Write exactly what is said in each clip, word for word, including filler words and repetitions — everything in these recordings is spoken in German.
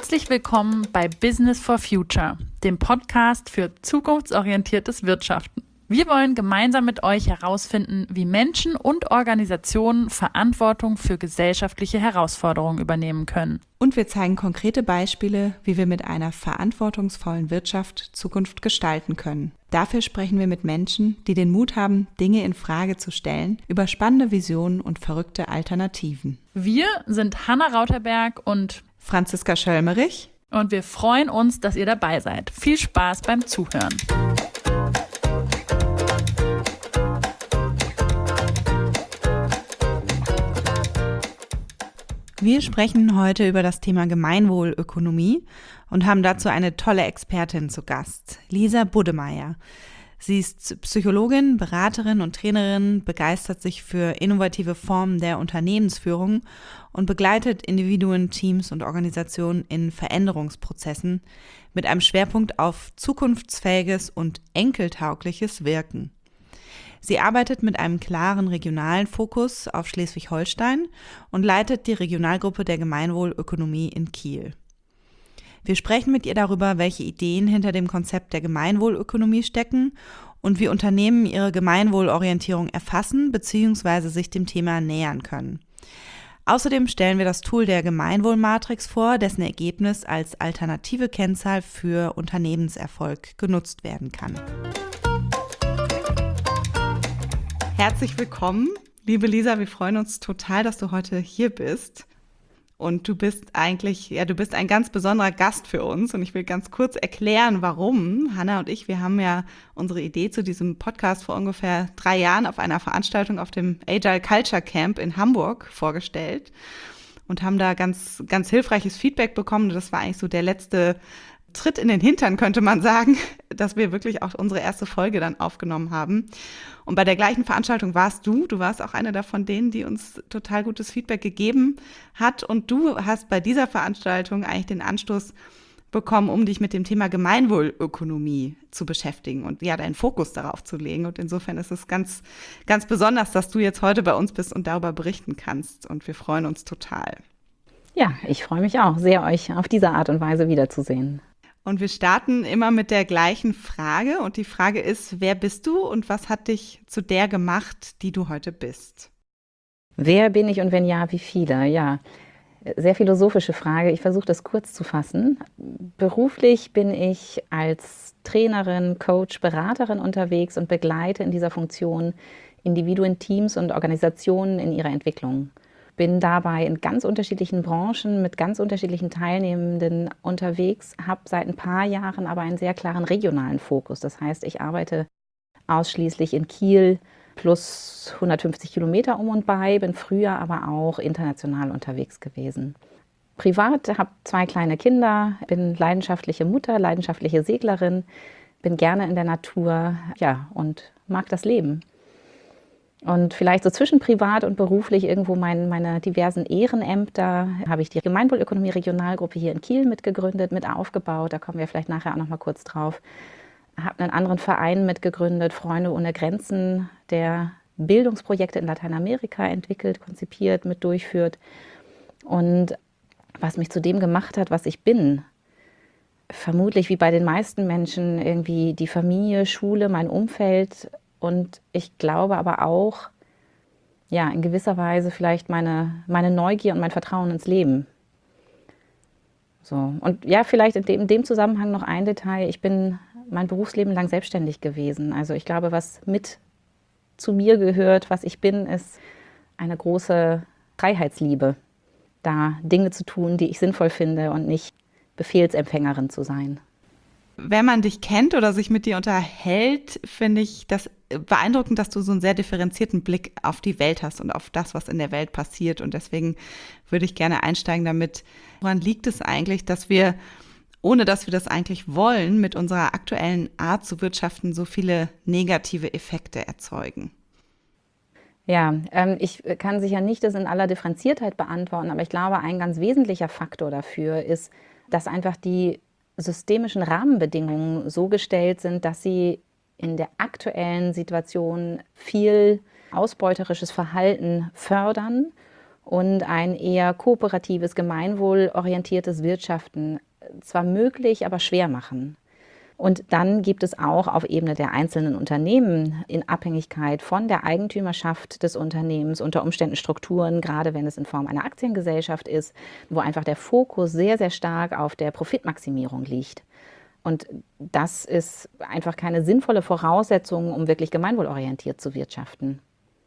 Herzlich willkommen bei Business for Future, dem Podcast für zukunftsorientiertes Wirtschaften. Wir wollen gemeinsam mit euch herausfinden, wie Menschen und Organisationen Verantwortung für gesellschaftliche Herausforderungen übernehmen können. Und wir zeigen konkrete Beispiele, wie wir mit einer verantwortungsvollen Wirtschaft Zukunft gestalten können. Dafür sprechen wir mit Menschen, die den Mut haben, Dinge in Frage zu stellen, über spannende Visionen und verrückte Alternativen. Wir sind Hanna Rauterberg und Franziska Schölmerich. Und wir freuen uns, dass ihr dabei seid. Viel Spaß beim Zuhören. Wir sprechen heute über das Thema Gemeinwohlökonomie und haben dazu eine tolle Expertin zu Gast, Lisa Buddemeyer. Sie ist Psychologin, Beraterin und Trainerin, begeistert sich für innovative Formen der Unternehmensführung und begleitet Individuen, Teams und Organisationen in Veränderungsprozessen mit einem Schwerpunkt auf zukunftsfähiges und enkeltaugliches Wirken. Sie arbeitet mit einem klaren regionalen Fokus auf Schleswig-Holstein und leitet die Regionalgruppe der Gemeinwohlökonomie in Kiel. Wir sprechen mit ihr darüber, welche Ideen hinter dem Konzept der Gemeinwohlökonomie stecken und wie Unternehmen ihre Gemeinwohlorientierung erfassen bzw. sich dem Thema nähern können. Außerdem stellen wir das Tool der Gemeinwohlmatrix vor, dessen Ergebnis als alternative Kennzahl für Unternehmenserfolg genutzt werden kann. Herzlich willkommen, liebe Lisa, wir freuen uns total, dass du heute hier bist. Und du bist eigentlich, ja, du bist ein ganz besonderer Gast für uns. Und ich will ganz kurz erklären, warum. Hanna und ich, wir haben ja unsere Idee zu diesem Podcast vor ungefähr drei Jahren auf einer Veranstaltung auf dem Agile Culture Camp in Hamburg vorgestellt und haben da ganz, ganz hilfreiches Feedback bekommen. Das war eigentlich so der letzte Tritt in den Hintern, könnte man sagen, dass wir wirklich auch unsere erste Folge dann aufgenommen haben. Und bei der gleichen Veranstaltung warst du, du warst auch eine davon denen, die uns total gutes Feedback gegeben hat. Und du hast bei dieser Veranstaltung eigentlich den Anstoß bekommen, um dich mit dem Thema Gemeinwohlökonomie zu beschäftigen und ja, deinen Fokus darauf zu legen. Und insofern ist es ganz, ganz besonders, dass du jetzt heute bei uns bist und darüber berichten kannst. Und wir freuen uns total. Ja, ich freue mich auch sehr, euch auf diese Art und Weise wiederzusehen. Und wir starten immer mit der gleichen Frage. Und die Frage ist, wer bist du und was hat dich zu der gemacht, die du heute bist? Wer bin ich und wenn ja, wie viele? Ja, sehr philosophische Frage. Ich versuche das kurz zu fassen. Beruflich bin ich als Trainerin, Coach, Beraterin unterwegs und begleite in dieser Funktion Individuen, Teams und Organisationen in ihrer Entwicklung. Bin dabei in ganz unterschiedlichen Branchen mit ganz unterschiedlichen Teilnehmenden unterwegs, habe seit ein paar Jahren aber einen sehr klaren regionalen Fokus. Das heißt, ich arbeite ausschließlich in Kiel plus hundertfünfzig Kilometer um und bei, bin früher aber auch international unterwegs gewesen. Privat habe zwei kleine Kinder, bin leidenschaftliche Mutter, leidenschaftliche Seglerin, bin gerne in der Natur, ja, und mag das Leben. Und vielleicht so zwischen privat und beruflich irgendwo mein, meine diversen Ehrenämter habe ich die Gemeinwohlökonomie Regionalgruppe hier in Kiel mitgegründet, mit aufgebaut. Da kommen wir vielleicht nachher auch noch mal kurz drauf. Habe einen anderen Verein mitgegründet, Freunde ohne Grenzen, der Bildungsprojekte in Lateinamerika entwickelt, konzipiert, mit durchführt. Und was mich zu dem gemacht hat, was ich bin, vermutlich wie bei den meisten Menschen irgendwie die Familie, Schule, mein Umfeld. Und ich glaube aber auch, ja, in gewisser Weise vielleicht meine, meine Neugier und mein Vertrauen ins Leben. So. Und ja, vielleicht in dem, in dem Zusammenhang noch ein Detail. Ich bin mein Berufsleben lang selbstständig gewesen. Also ich glaube, was mit zu mir gehört, was ich bin, ist eine große Freiheitsliebe, da Dinge zu tun, die ich sinnvoll finde und nicht Befehlsempfängerin zu sein. Wenn man dich kennt oder sich mit dir unterhält, finde ich das beeindruckend, dass du so einen sehr differenzierten Blick auf die Welt hast und auf das, was in der Welt passiert. Und deswegen würde ich gerne einsteigen damit. Woran liegt es eigentlich, dass wir, ohne dass wir das eigentlich wollen, mit unserer aktuellen Art zu wirtschaften so viele negative Effekte erzeugen? Ja, ähm, ich kann sicher nicht das in aller Differenziertheit beantworten, aber ich glaube, ein ganz wesentlicher Faktor dafür ist, dass einfach die systemischen Rahmenbedingungen so gestellt sind, dass sie in der aktuellen Situation viel ausbeuterisches Verhalten fördern und ein eher kooperatives, gemeinwohlorientiertes Wirtschaften zwar möglich, aber schwer machen. Und dann gibt es auch auf Ebene der einzelnen Unternehmen in Abhängigkeit von der Eigentümerschaft des Unternehmens unter Umständen Strukturen, gerade wenn es in Form einer Aktiengesellschaft ist, wo einfach der Fokus sehr, sehr stark auf der Profitmaximierung liegt. Und das ist einfach keine sinnvolle Voraussetzung, um wirklich gemeinwohlorientiert zu wirtschaften.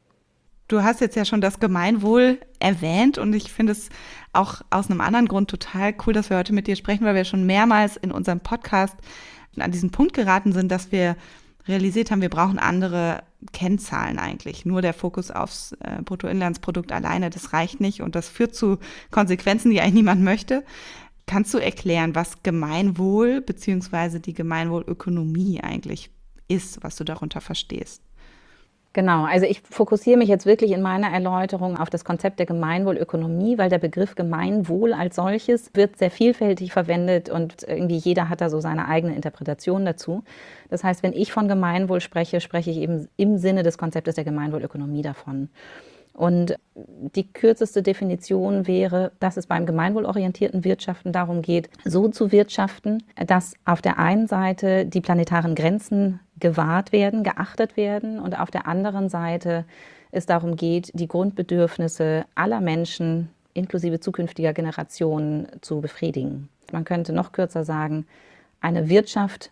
Du hast jetzt ja schon das Gemeinwohl erwähnt und ich finde es auch aus einem anderen Grund total cool, dass wir heute mit dir sprechen, weil wir schon mehrmals in unserem Podcast an diesen Punkt geraten sind, dass wir realisiert haben, wir brauchen andere Kennzahlen eigentlich. Nur der Fokus aufs äh, Bruttoinlandsprodukt alleine, das reicht nicht und das führt zu Konsequenzen, die eigentlich niemand möchte. Kannst du erklären, was Gemeinwohl bzw. die Gemeinwohlökonomie eigentlich ist, was du darunter verstehst? Genau, also ich fokussiere mich jetzt wirklich in meiner Erläuterung auf das Konzept der Gemeinwohlökonomie, weil der Begriff Gemeinwohl als solches wird sehr vielfältig verwendet und irgendwie jeder hat da so seine eigene Interpretation dazu. Das heißt, wenn ich von Gemeinwohl spreche, spreche ich eben im Sinne des Konzeptes der Gemeinwohlökonomie davon. Und die kürzeste Definition wäre, dass es beim gemeinwohlorientierten Wirtschaften darum geht, so zu wirtschaften, dass auf der einen Seite die planetaren Grenzen gewahrt werden, geachtet werden und auf der anderen Seite es darum geht, die Grundbedürfnisse aller Menschen inklusive zukünftiger Generationen zu befriedigen. Man könnte noch kürzer sagen, eine Wirtschaft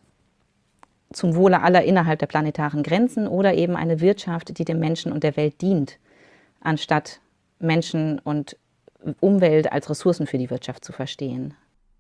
zum Wohle aller innerhalb der planetaren Grenzen oder eben eine Wirtschaft, die dem Menschen und der Welt dient, anstatt Menschen und Umwelt als Ressourcen für die Wirtschaft zu verstehen.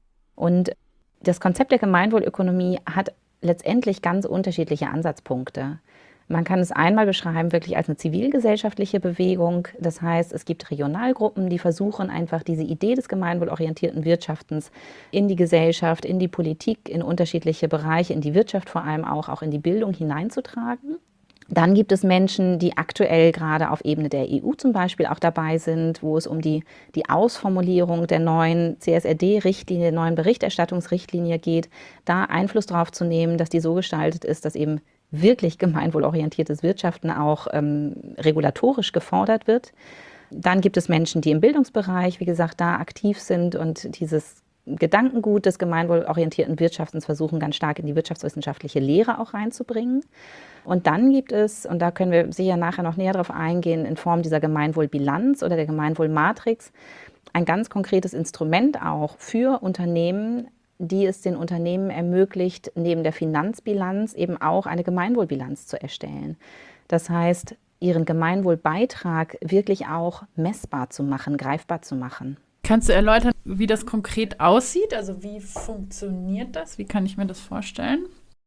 Und das Konzept der Gemeinwohlökonomie hat letztendlich ganz unterschiedliche Ansatzpunkte. Man kann es einmal beschreiben wirklich als eine zivilgesellschaftliche Bewegung. Das heißt, es gibt Regionalgruppen, die versuchen einfach diese Idee des gemeinwohlorientierten Wirtschaftens in die Gesellschaft, in die Politik, in unterschiedliche Bereiche, in die Wirtschaft vor allem auch, auch in die Bildung hineinzutragen. Dann gibt es Menschen, die aktuell gerade auf Ebene der E U zum Beispiel auch dabei sind, wo es um die, die Ausformulierung der neuen C S R D-Richtlinie, der neuen Berichterstattungsrichtlinie geht, da Einfluss darauf zu nehmen, dass die so gestaltet ist, dass eben wirklich gemeinwohlorientiertes Wirtschaften auch ähm, regulatorisch gefordert wird. Dann gibt es Menschen, die im Bildungsbereich, wie gesagt, da aktiv sind und dieses Gedankengut des gemeinwohlorientierten Wirtschaftens versuchen, ganz stark in die wirtschaftswissenschaftliche Lehre auch reinzubringen. Und dann gibt es, und da können wir sicher nachher noch näher drauf eingehen, in Form dieser Gemeinwohlbilanz oder der Gemeinwohlmatrix, ein ganz konkretes Instrument auch für Unternehmen, die es den Unternehmen ermöglicht, neben der Finanzbilanz eben auch eine Gemeinwohlbilanz zu erstellen. Das heißt, ihren Gemeinwohlbeitrag wirklich auch messbar zu machen, greifbar zu machen. Kannst du erläutern, wie das konkret aussieht? Also wie funktioniert das? Wie kann ich mir das vorstellen?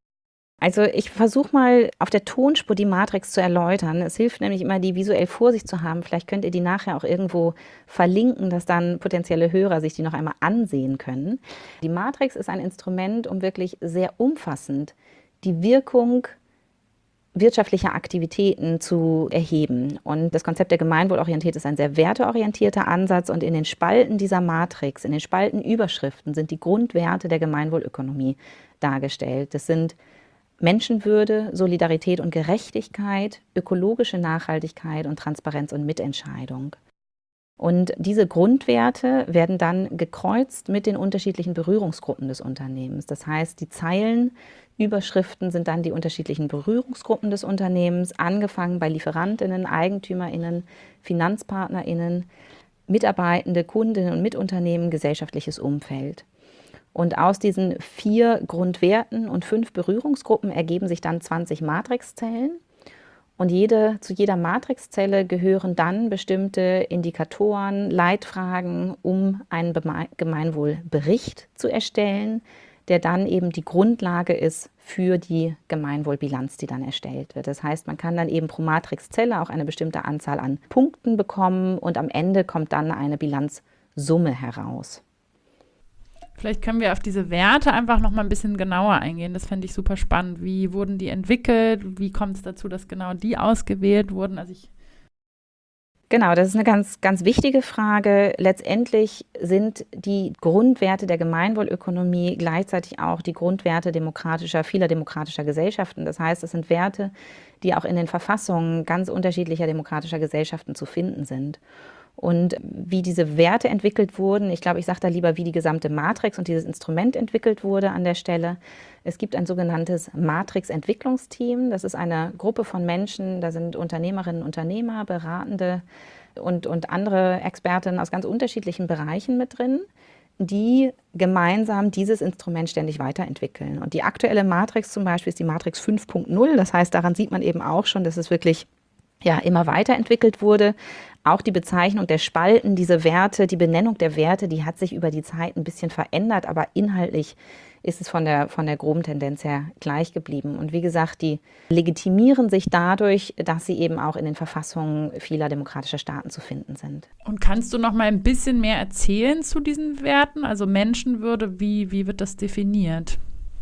Also ich versuche mal auf der Tonspur die Matrix zu erläutern. Es hilft nämlich immer, die visuell vor sich zu haben. Vielleicht könnt ihr die nachher auch irgendwo verlinken, dass dann potenzielle Hörer sich die noch einmal ansehen können. Die Matrix ist ein Instrument, um wirklich sehr umfassend die Wirkung wirtschaftlicher Aktivitäten zu erheben. Und das Konzept der Gemeinwohlorientierung ist ein sehr werteorientierter Ansatz. Und in den Spalten dieser Matrix, in den Spaltenüberschriften sind die Grundwerte der Gemeinwohlökonomie dargestellt. Das sind Menschenwürde, Solidarität und Gerechtigkeit, ökologische Nachhaltigkeit und Transparenz und Mitentscheidung. Und diese Grundwerte werden dann gekreuzt mit den unterschiedlichen Berührungsgruppen des Unternehmens. Das heißt, die Zeilenüberschriften sind dann die unterschiedlichen Berührungsgruppen des Unternehmens, angefangen bei LieferantInnen, EigentümerInnen, FinanzpartnerInnen, Mitarbeitende, Kundinnen und Mitunternehmen, gesellschaftliches Umfeld. Und aus diesen vier Grundwerten und fünf Berührungsgruppen ergeben sich dann zwanzig Matrixzellen. Und jede, zu jeder Matrixzelle gehören dann bestimmte Indikatoren, Leitfragen, um einen Gemeinwohlbericht zu erstellen, der dann eben die Grundlage ist für die Gemeinwohlbilanz, die dann erstellt wird. Das heißt, man kann dann eben pro Matrixzelle auch eine bestimmte Anzahl an Punkten bekommen und am Ende kommt dann eine Bilanzsumme heraus. Vielleicht können wir auf diese Werte einfach noch mal ein bisschen genauer eingehen. Das fände ich super spannend. Wie wurden die entwickelt? Wie kommt es dazu, dass genau die ausgewählt wurden? Also ich Genau, das ist eine ganz, ganz wichtige Frage. Letztendlich sind die Grundwerte der Gemeinwohlökonomie gleichzeitig auch die Grundwerte demokratischer, vieler demokratischer Gesellschaften. Das heißt, es sind Werte, die auch in den Verfassungen ganz unterschiedlicher demokratischer Gesellschaften zu finden sind. Und wie diese Werte entwickelt wurden, ich glaube, ich sage da lieber, wie die gesamte Matrix und dieses Instrument entwickelt wurde an der Stelle. Es gibt ein sogenanntes Matrix-Entwicklungsteam. Das ist eine Gruppe von Menschen, da sind Unternehmerinnen, Unternehmer, Beratende und, und andere Expertinnen aus ganz unterschiedlichen Bereichen mit drin, die gemeinsam dieses Instrument ständig weiterentwickeln. Und die aktuelle Matrix zum Beispiel ist die Matrix fünf Punkt null. Das heißt, daran sieht man eben auch schon, dass es wirklich ja, immer weiterentwickelt wurde. Auch die Bezeichnung der Spalten, diese Werte, die Benennung der Werte, die hat sich über die Zeit ein bisschen verändert, aber inhaltlich ist es von der, von der groben Tendenz her gleich geblieben. Und wie gesagt, die legitimieren sich dadurch, dass sie eben auch in den Verfassungen vieler demokratischer Staaten zu finden sind. Und kannst du noch mal ein bisschen mehr erzählen zu diesen Werten? Also Menschenwürde, wie, wie wird das definiert?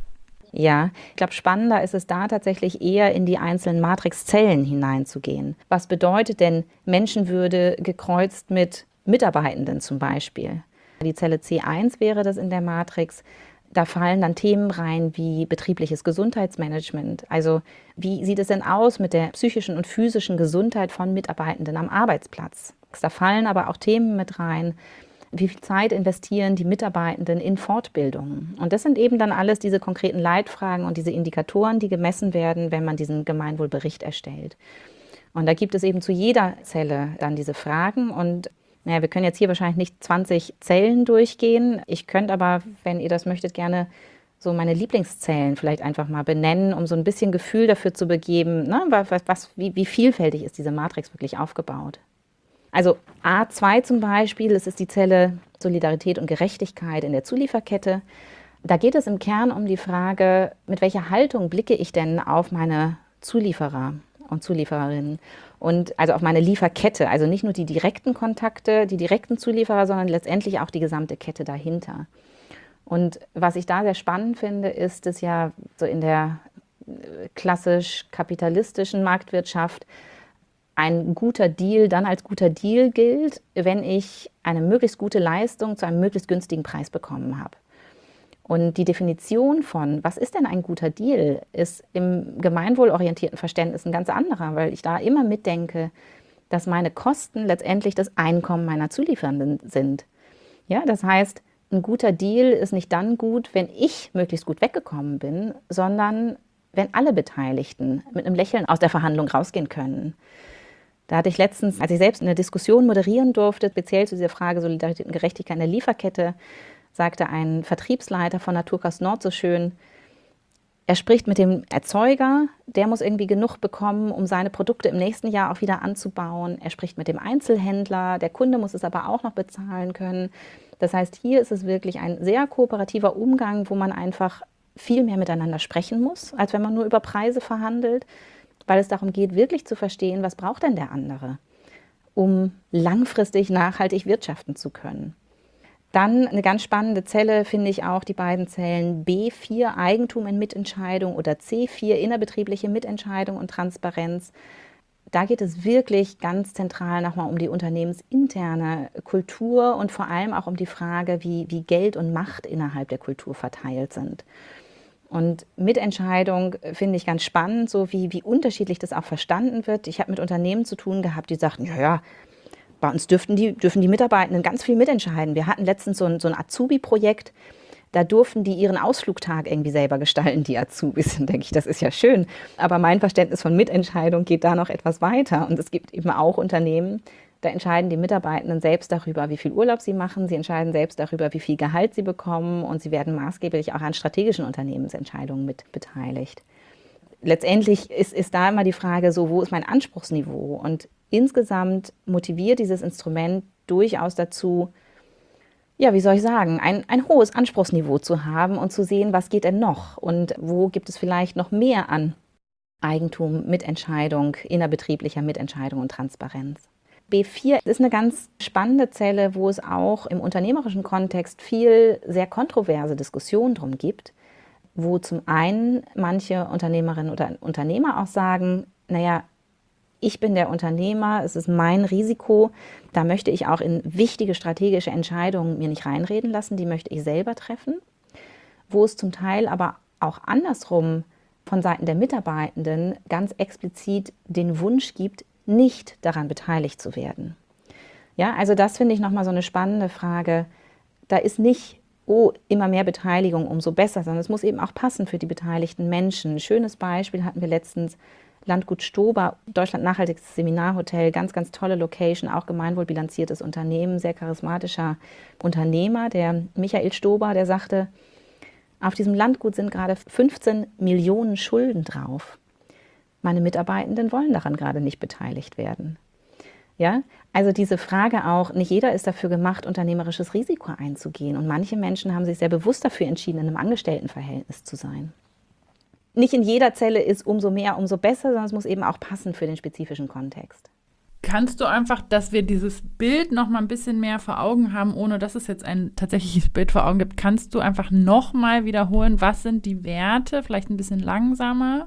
Ja, ich glaube, spannender ist es da tatsächlich eher in die einzelnen Matrixzellen hineinzugehen. Was bedeutet denn Menschenwürde gekreuzt mit Mitarbeitenden zum Beispiel? Die Zelle C eins wäre das in der Matrix. Da fallen dann Themen rein wie betriebliches Gesundheitsmanagement. Also wie sieht es denn aus mit der psychischen und physischen Gesundheit von Mitarbeitenden am Arbeitsplatz? Da fallen aber auch Themen mit rein. Wie viel Zeit investieren die Mitarbeitenden in Fortbildungen? Und das sind eben dann alles diese konkreten Leitfragen und diese Indikatoren, die gemessen werden, wenn man diesen Gemeinwohlbericht erstellt. Und da gibt es eben zu jeder Zelle dann diese Fragen. Und naja, wir können jetzt hier wahrscheinlich nicht zwanzig Zellen durchgehen. Ich könnte aber, wenn ihr das möchtet, gerne so meine Lieblingszellen vielleicht einfach mal benennen, um so ein bisschen Gefühl dafür zu begeben, ne, was, was, wie, wie vielfältig ist diese Matrix wirklich aufgebaut. Also A zwei zum Beispiel, das ist die Zelle Solidarität und Gerechtigkeit in der Zulieferkette. Da geht es im Kern um die Frage, mit welcher Haltung blicke ich denn auf meine Zulieferer und Zuliefererinnen und also auf meine Lieferkette, also nicht nur die direkten Kontakte, die direkten Zulieferer, sondern letztendlich auch die gesamte Kette dahinter. Und was ich da sehr spannend finde, ist, dass ja so in der klassisch kapitalistischen Marktwirtschaft ein guter Deal dann als guter Deal gilt, wenn ich eine möglichst gute Leistung zu einem möglichst günstigen Preis bekommen habe. Und die Definition von, was ist denn ein guter Deal, ist im gemeinwohlorientierten Verständnis ein ganz anderer, weil ich da immer mitdenke, dass meine Kosten letztendlich das Einkommen meiner Zulieferenden sind. Ja, das heißt, ein guter Deal ist nicht dann gut, wenn ich möglichst gut weggekommen bin, sondern wenn alle Beteiligten mit einem Lächeln aus der Verhandlung rausgehen können. Da hatte ich letztens, als ich selbst eine Diskussion moderieren durfte, speziell zu dieser Frage Solidarität und Gerechtigkeit in der Lieferkette, sagte ein Vertriebsleiter von Naturkost Nord so schön, er spricht mit dem Erzeuger, der muss irgendwie genug bekommen, um seine Produkte im nächsten Jahr auch wieder anzubauen. Er spricht mit dem Einzelhändler, der Kunde muss es aber auch noch bezahlen können. Das heißt, hier ist es wirklich ein sehr kooperativer Umgang, wo man einfach viel mehr miteinander sprechen muss, als wenn man nur über Preise verhandelt, weil es darum geht, wirklich zu verstehen, was braucht denn der andere, um langfristig nachhaltig wirtschaften zu können. Dann eine ganz spannende Zelle finde ich auch die beiden Zellen B vier, Eigentum in Mitentscheidung, oder C vier, innerbetriebliche Mitentscheidung und Transparenz. Da geht es wirklich ganz zentral nochmal um die unternehmensinterne Kultur und vor allem auch um die Frage, wie, wie Geld und Macht innerhalb der Kultur verteilt sind. Und Mitentscheidung finde ich ganz spannend, so wie, wie unterschiedlich das auch verstanden wird. Ich habe mit Unternehmen zu tun gehabt, die sagten, ja, ja, bei uns dürften die, dürfen die Mitarbeitenden ganz viel mitentscheiden. Wir hatten letztens so ein, so ein Azubi-Projekt, da durften die ihren Ausflugtag irgendwie selber gestalten, die Azubis. Dann denke ich, das ist ja schön. Aber mein Verständnis von Mitentscheidung geht da noch etwas weiter. Und es gibt eben auch Unternehmen, da entscheiden die Mitarbeitenden selbst darüber, wie viel Urlaub sie machen. Sie entscheiden selbst darüber, wie viel Gehalt sie bekommen. Und sie werden maßgeblich auch an strategischen Unternehmensentscheidungen mit beteiligt. Letztendlich ist, ist da immer die Frage, so, wo ist mein Anspruchsniveau? Und insgesamt motiviert dieses Instrument durchaus dazu, ja, wie soll ich sagen, ein, ein hohes Anspruchsniveau zu haben und zu sehen, was geht denn noch und wo gibt es vielleicht noch mehr an Eigentum, Mitentscheidung, innerbetrieblicher Mitentscheidung und Transparenz. B vier ist eine ganz spannende Zelle, wo es auch im unternehmerischen Kontext viel sehr kontroverse Diskussionen drum gibt, wo zum einen manche Unternehmerinnen oder Unternehmer auch sagen, naja, ich bin der Unternehmer, es ist mein Risiko, da möchte ich auch in wichtige strategische Entscheidungen mir nicht reinreden lassen, die möchte ich selber treffen. Wo es zum Teil aber auch andersrum von Seiten der Mitarbeitenden ganz explizit den Wunsch gibt, nicht daran beteiligt zu werden. Ja, also das finde ich nochmal so eine spannende Frage. Da ist nicht, oh, immer mehr Beteiligung, umso besser, sondern es muss eben auch passen für die beteiligten Menschen. Ein schönes Beispiel hatten wir letztens, Landgut Stober, Deutschland nachhaltigstes Seminarhotel, ganz, ganz tolle Location, auch gemeinwohlbilanziertes Unternehmen, sehr charismatischer Unternehmer, der Michael Stober, der sagte, auf diesem Landgut sind gerade fünfzehn Millionen Schulden drauf. Meine Mitarbeitenden wollen daran gerade nicht beteiligt werden. Ja, also diese Frage auch, nicht jeder ist dafür gemacht, unternehmerisches Risiko einzugehen. Und manche Menschen haben sich sehr bewusst dafür entschieden, in einem Angestelltenverhältnis zu sein. Nicht in jeder Zelle ist umso mehr, umso besser, sondern es muss eben auch passen für den spezifischen Kontext. Kannst du einfach, dass wir dieses Bild noch mal ein bisschen mehr vor Augen haben, ohne dass es jetzt ein tatsächliches Bild vor Augen gibt, kannst du einfach noch mal wiederholen, was sind die Werte, vielleicht ein bisschen langsamer?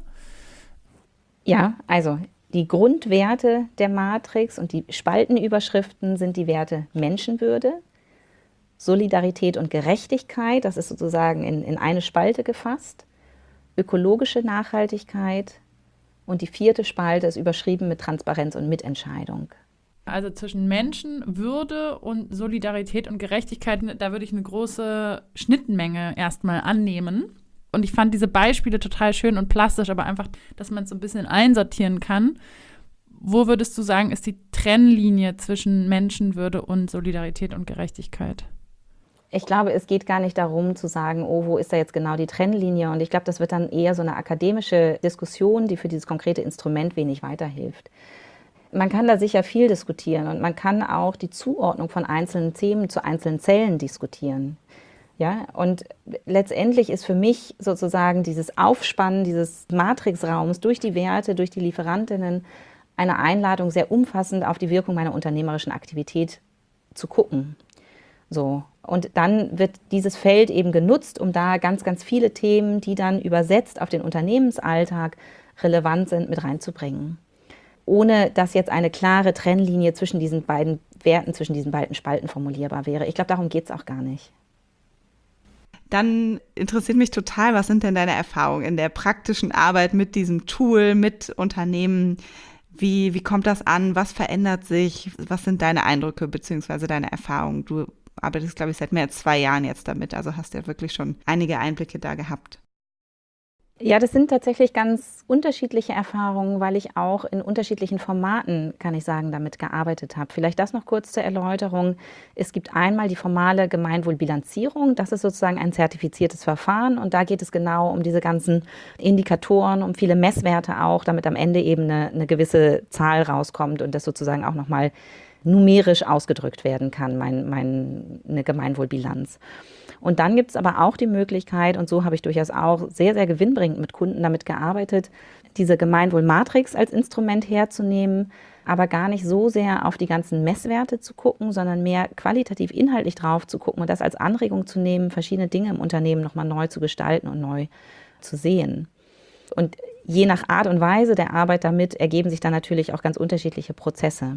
Ja, also die Grundwerte der Matrix und die Spaltenüberschriften sind die Werte Menschenwürde, Solidarität und Gerechtigkeit, das ist sozusagen in, in eine Spalte gefasst, ökologische Nachhaltigkeit und die vierte Spalte ist überschrieben mit Transparenz und Mitentscheidung. Also zwischen Menschenwürde und Solidarität und Gerechtigkeit, da würde ich eine große Schnittmenge erstmal annehmen. Und ich fand diese Beispiele total schön und plastisch, aber einfach, dass man es so ein bisschen einsortieren kann. Wo würdest du sagen, ist die Trennlinie zwischen Menschenwürde und Solidarität und Gerechtigkeit? Ich glaube, es geht gar nicht darum zu sagen, oh, wo ist da jetzt genau die Trennlinie? Und ich glaube, das wird dann eher so eine akademische Diskussion, die für dieses konkrete Instrument wenig weiterhilft. Man kann da sicher viel diskutieren und man kann auch die Zuordnung von einzelnen Themen zu einzelnen Zellen diskutieren. Ja, und letztendlich ist für mich sozusagen dieses Aufspannen dieses Matrixraums durch die Werte, durch die Lieferantinnen eine Einladung, sehr umfassend auf die Wirkung meiner unternehmerischen Aktivität zu gucken. So. Und dann wird dieses Feld eben genutzt, um da ganz, ganz viele Themen, die dann übersetzt auf den Unternehmensalltag relevant sind, mit reinzubringen. Ohne dass jetzt eine klare Trennlinie zwischen diesen beiden Werten, zwischen diesen beiden Spalten formulierbar wäre. Ich glaube, darum geht es auch gar nicht. Dann interessiert mich total, was sind denn deine Erfahrungen in der praktischen Arbeit mit diesem Tool, mit Unternehmen? Wie, wie kommt das an? Was verändert sich? Was sind deine Eindrücke bzw. deine Erfahrungen? Du arbeitest, glaube ich, seit mehr als zwei Jahren jetzt damit, also hast ja wirklich schon einige Einblicke da gehabt. Ja, das sind tatsächlich ganz unterschiedliche Erfahrungen, weil ich auch in unterschiedlichen Formaten, kann ich sagen, damit gearbeitet habe. Vielleicht das noch kurz zur Erläuterung. Es gibt einmal die formale Gemeinwohlbilanzierung. Das ist sozusagen ein zertifiziertes Verfahren und da geht es genau um diese ganzen Indikatoren, um viele Messwerte auch, damit am Ende eben eine, eine gewisse Zahl rauskommt und das sozusagen auch nochmal numerisch ausgedrückt werden kann, mein, mein, eine Gemeinwohlbilanz. Und dann gibt es aber auch die Möglichkeit, und so habe ich durchaus auch sehr, sehr gewinnbringend mit Kunden damit gearbeitet, diese Gemeinwohlmatrix als Instrument herzunehmen, aber gar nicht so sehr auf die ganzen Messwerte zu gucken, sondern mehr qualitativ inhaltlich drauf zu gucken und das als Anregung zu nehmen, verschiedene Dinge im Unternehmen nochmal neu zu gestalten und neu zu sehen. Und je nach Art und Weise der Arbeit damit ergeben sich dann natürlich auch ganz unterschiedliche Prozesse.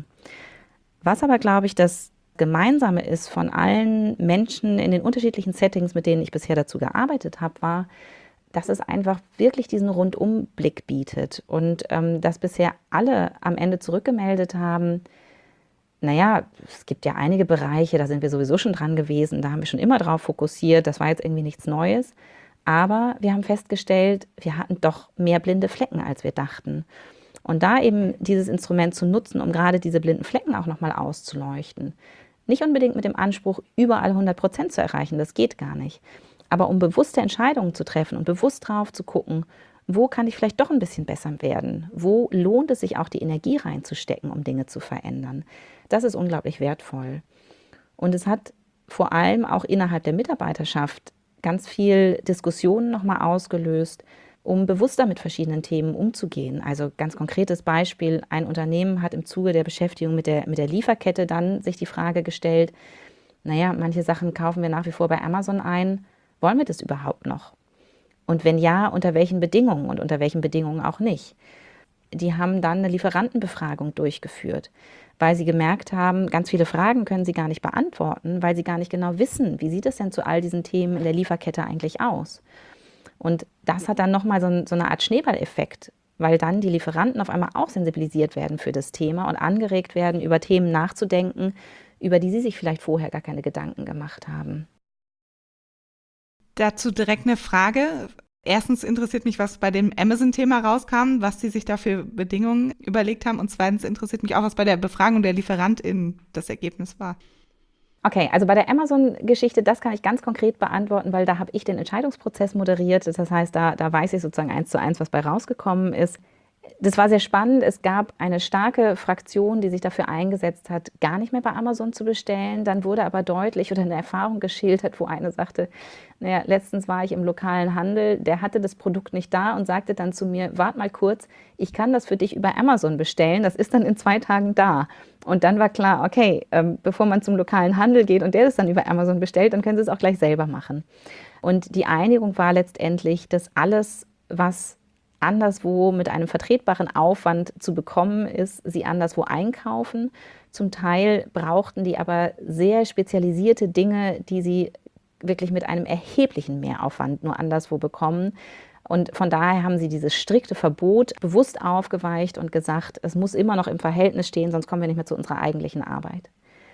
Was aber, glaube ich, das Gemeinsame ist von allen Menschen in den unterschiedlichen Settings, mit denen ich bisher dazu gearbeitet habe, war, dass es einfach wirklich diesen Rundumblick bietet und ähm, dass bisher alle am Ende zurückgemeldet haben, naja, es gibt ja einige Bereiche, da sind wir sowieso schon dran gewesen, da haben wir schon immer drauf fokussiert, das war jetzt irgendwie nichts Neues, aber wir haben festgestellt, wir hatten doch mehr blinde Flecken, als wir dachten. Und da eben dieses Instrument zu nutzen, um gerade diese blinden Flecken auch nochmal auszuleuchten. Nicht unbedingt mit dem Anspruch, überall hundert Prozent zu erreichen, das geht gar nicht. Aber um bewusste Entscheidungen zu treffen und bewusst drauf zu gucken, wo kann ich vielleicht doch ein bisschen besser werden? Wo lohnt es sich auch, die Energie reinzustecken, um Dinge zu verändern? Das ist unglaublich wertvoll. Und es hat vor allem auch innerhalb der Mitarbeiterschaft ganz viel Diskussionen nochmal ausgelöst, um bewusster mit verschiedenen Themen umzugehen. Also ganz konkretes Beispiel, ein Unternehmen hat im Zuge der Beschäftigung mit der, mit der Lieferkette dann sich die Frage gestellt, naja, manche Sachen kaufen wir nach wie vor bei Amazon ein, wollen wir das überhaupt noch? Und wenn ja, unter welchen Bedingungen und unter welchen Bedingungen auch nicht? Die haben dann eine Lieferantenbefragung durchgeführt, weil sie gemerkt haben, ganz viele Fragen können sie gar nicht beantworten, weil sie gar nicht genau wissen, wie sieht es denn zu all diesen Themen in der Lieferkette eigentlich aus? Und das hat dann nochmal so, so eine Art Schneeballeffekt weil dann die Lieferanten auf einmal auch sensibilisiert werden für das Thema und angeregt werden, über Themen nachzudenken, über die sie sich vielleicht vorher gar keine Gedanken gemacht haben. Dazu direkt eine Frage. Erstens interessiert mich, was bei dem Amazon-Thema rauskam, was sie sich da für Bedingungen überlegt haben. Und zweitens interessiert mich auch, was bei der Befragung der LieferantInnen das Ergebnis war. Okay, also bei der Amazon-Geschichte, das kann ich ganz konkret beantworten, weil da habe ich den Entscheidungsprozess moderiert. Das heißt, da, da weiß ich sozusagen eins zu eins, was bei rausgekommen ist. Das war sehr spannend. Es gab eine starke Fraktion, die sich dafür eingesetzt hat, gar nicht mehr bei Amazon zu bestellen. Dann wurde aber deutlich oder eine Erfahrung geschildert, wo eine sagte, naja, letztens war ich im lokalen Handel, der hatte das Produkt nicht da und sagte dann zu mir, wart mal kurz, ich kann das für dich über Amazon bestellen, das ist dann in zwei Tagen da. Und dann war klar, okay, ähm, bevor man zum lokalen Handel geht und der das dann über Amazon bestellt, dann können sie es auch gleich selber machen. Und die Einigung war letztendlich, dass alles, was anderswo mit einem vertretbaren Aufwand zu bekommen ist, sie anderswo einkaufen. Zum Teil brauchten die aber sehr spezialisierte Dinge, die sie wirklich mit einem erheblichen Mehraufwand nur anderswo bekommen. Und von daher haben sie dieses strikte Verbot bewusst aufgeweicht und gesagt, es muss immer noch im Verhältnis stehen, sonst kommen wir nicht mehr zu unserer eigentlichen Arbeit.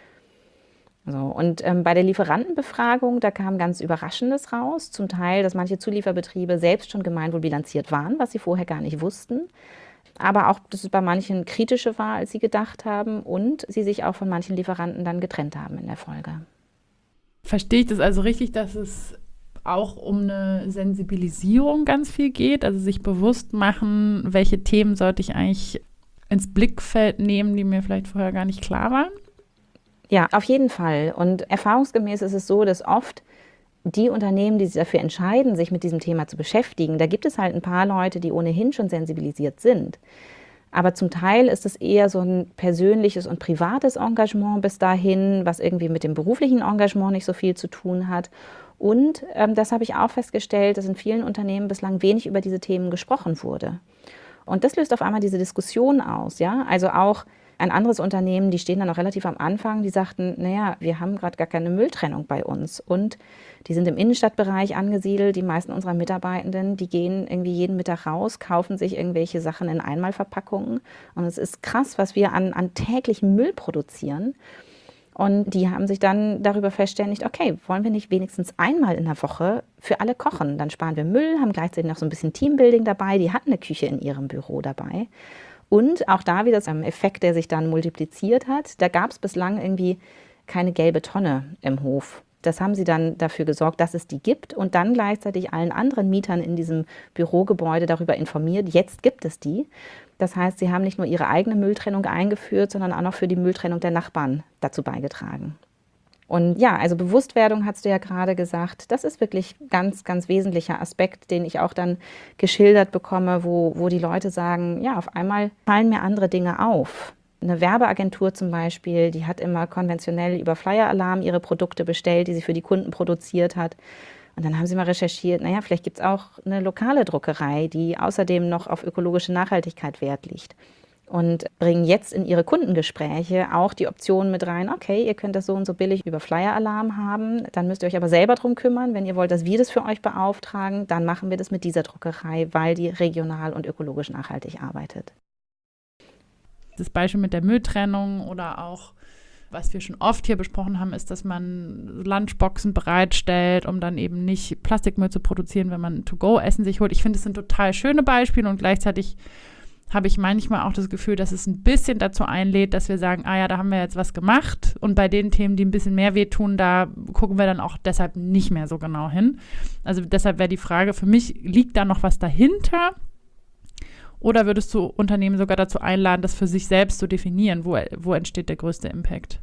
So, und ähm, bei der Lieferantenbefragung, da kam ganz Überraschendes raus. Zum Teil, dass manche Zulieferbetriebe selbst schon gemeinwohlbilanziert waren, was sie vorher gar nicht wussten. Aber auch, dass es bei manchen kritischer war, als sie gedacht haben. Und sie sich auch von manchen Lieferanten dann getrennt haben in der Folge. Verstehe ich das also richtig, dass es auch um eine Sensibilisierung ganz viel geht? Also sich bewusst machen, welche Themen sollte ich eigentlich ins Blickfeld nehmen, die mir vielleicht vorher gar nicht klar waren? Ja, auf jeden Fall. Und erfahrungsgemäß ist es so, dass oft die Unternehmen, die sich dafür entscheiden, sich mit diesem Thema zu beschäftigen, da gibt es halt ein paar Leute, die ohnehin schon sensibilisiert sind. Aber zum Teil ist es eher so ein persönliches und privates Engagement bis dahin, was irgendwie mit dem beruflichen Engagement nicht so viel zu tun hat. Und ähm, das habe ich auch festgestellt, dass in vielen Unternehmen bislang wenig über diese Themen gesprochen wurde. Und das löst auf einmal diese Diskussion aus, ja, also auch ein anderes Unternehmen, die stehen dann noch relativ am Anfang, die sagten, naja, wir haben gerade gar keine Mülltrennung bei uns. Und die sind im Innenstadtbereich angesiedelt. Die meisten unserer Mitarbeitenden, die gehen irgendwie jeden Mittag raus, kaufen sich irgendwelche Sachen in Einmalverpackungen. Und es ist krass, was wir an, an täglichem Müll produzieren. Und die haben sich dann darüber verständigt, okay, wollen wir nicht wenigstens einmal in der Woche für alle kochen? Dann sparen wir Müll, haben gleichzeitig noch so ein bisschen Teambuilding dabei. Die hatten eine Küche in ihrem Büro dabei. Und auch da wieder so ein Effekt, der sich dann multipliziert hat. Da gab es bislang irgendwie keine gelbe Tonne im Hof. Das haben sie dann dafür gesorgt, dass es die gibt und dann gleichzeitig allen anderen Mietern in diesem Bürogebäude darüber informiert, jetzt gibt es die. Das heißt, sie haben nicht nur ihre eigene Mülltrennung eingeführt, sondern auch noch für die Mülltrennung der Nachbarn dazu beigetragen. Und ja, also Bewusstwerdung hast du ja gerade gesagt, das ist wirklich ein ganz, ganz wesentlicher Aspekt, den ich auch dann geschildert bekomme, wo, wo die Leute sagen, ja, auf einmal fallen mir andere Dinge auf. Eine Werbeagentur zum Beispiel, die hat immer konventionell über Flyer-Alarm ihre Produkte bestellt, die sie für die Kunden produziert hat. Und dann haben sie mal recherchiert, naja, vielleicht gibt es auch eine lokale Druckerei, die außerdem noch auf ökologische Nachhaltigkeit Wert legt. Und bringen jetzt in ihre Kundengespräche auch die Option mit rein, okay, ihr könnt das so und so billig über Flyer-Alarm haben, dann müsst ihr euch aber selber drum kümmern. Wenn ihr wollt, dass wir das für euch beauftragen, dann machen wir das mit dieser Druckerei, weil die regional und ökologisch nachhaltig arbeitet. Das Beispiel mit der Mülltrennung oder auch, was wir schon oft hier besprochen haben, ist, dass man Lunchboxen bereitstellt, um dann eben nicht Plastikmüll zu produzieren, wenn man To-Go-Essen sich holt. Ich finde, das sind total schöne Beispiele und gleichzeitig habe ich manchmal auch das Gefühl, dass es ein bisschen dazu einlädt, dass wir sagen, ah ja, da haben wir jetzt was gemacht und bei den Themen, die ein bisschen mehr wehtun, da gucken wir dann auch deshalb nicht mehr so genau hin. Also deshalb wäre die Frage für mich, liegt da noch was dahinter? Oder würdest du Unternehmen sogar dazu einladen, das für sich selbst zu definieren? Wo, wo entsteht der größte Impact?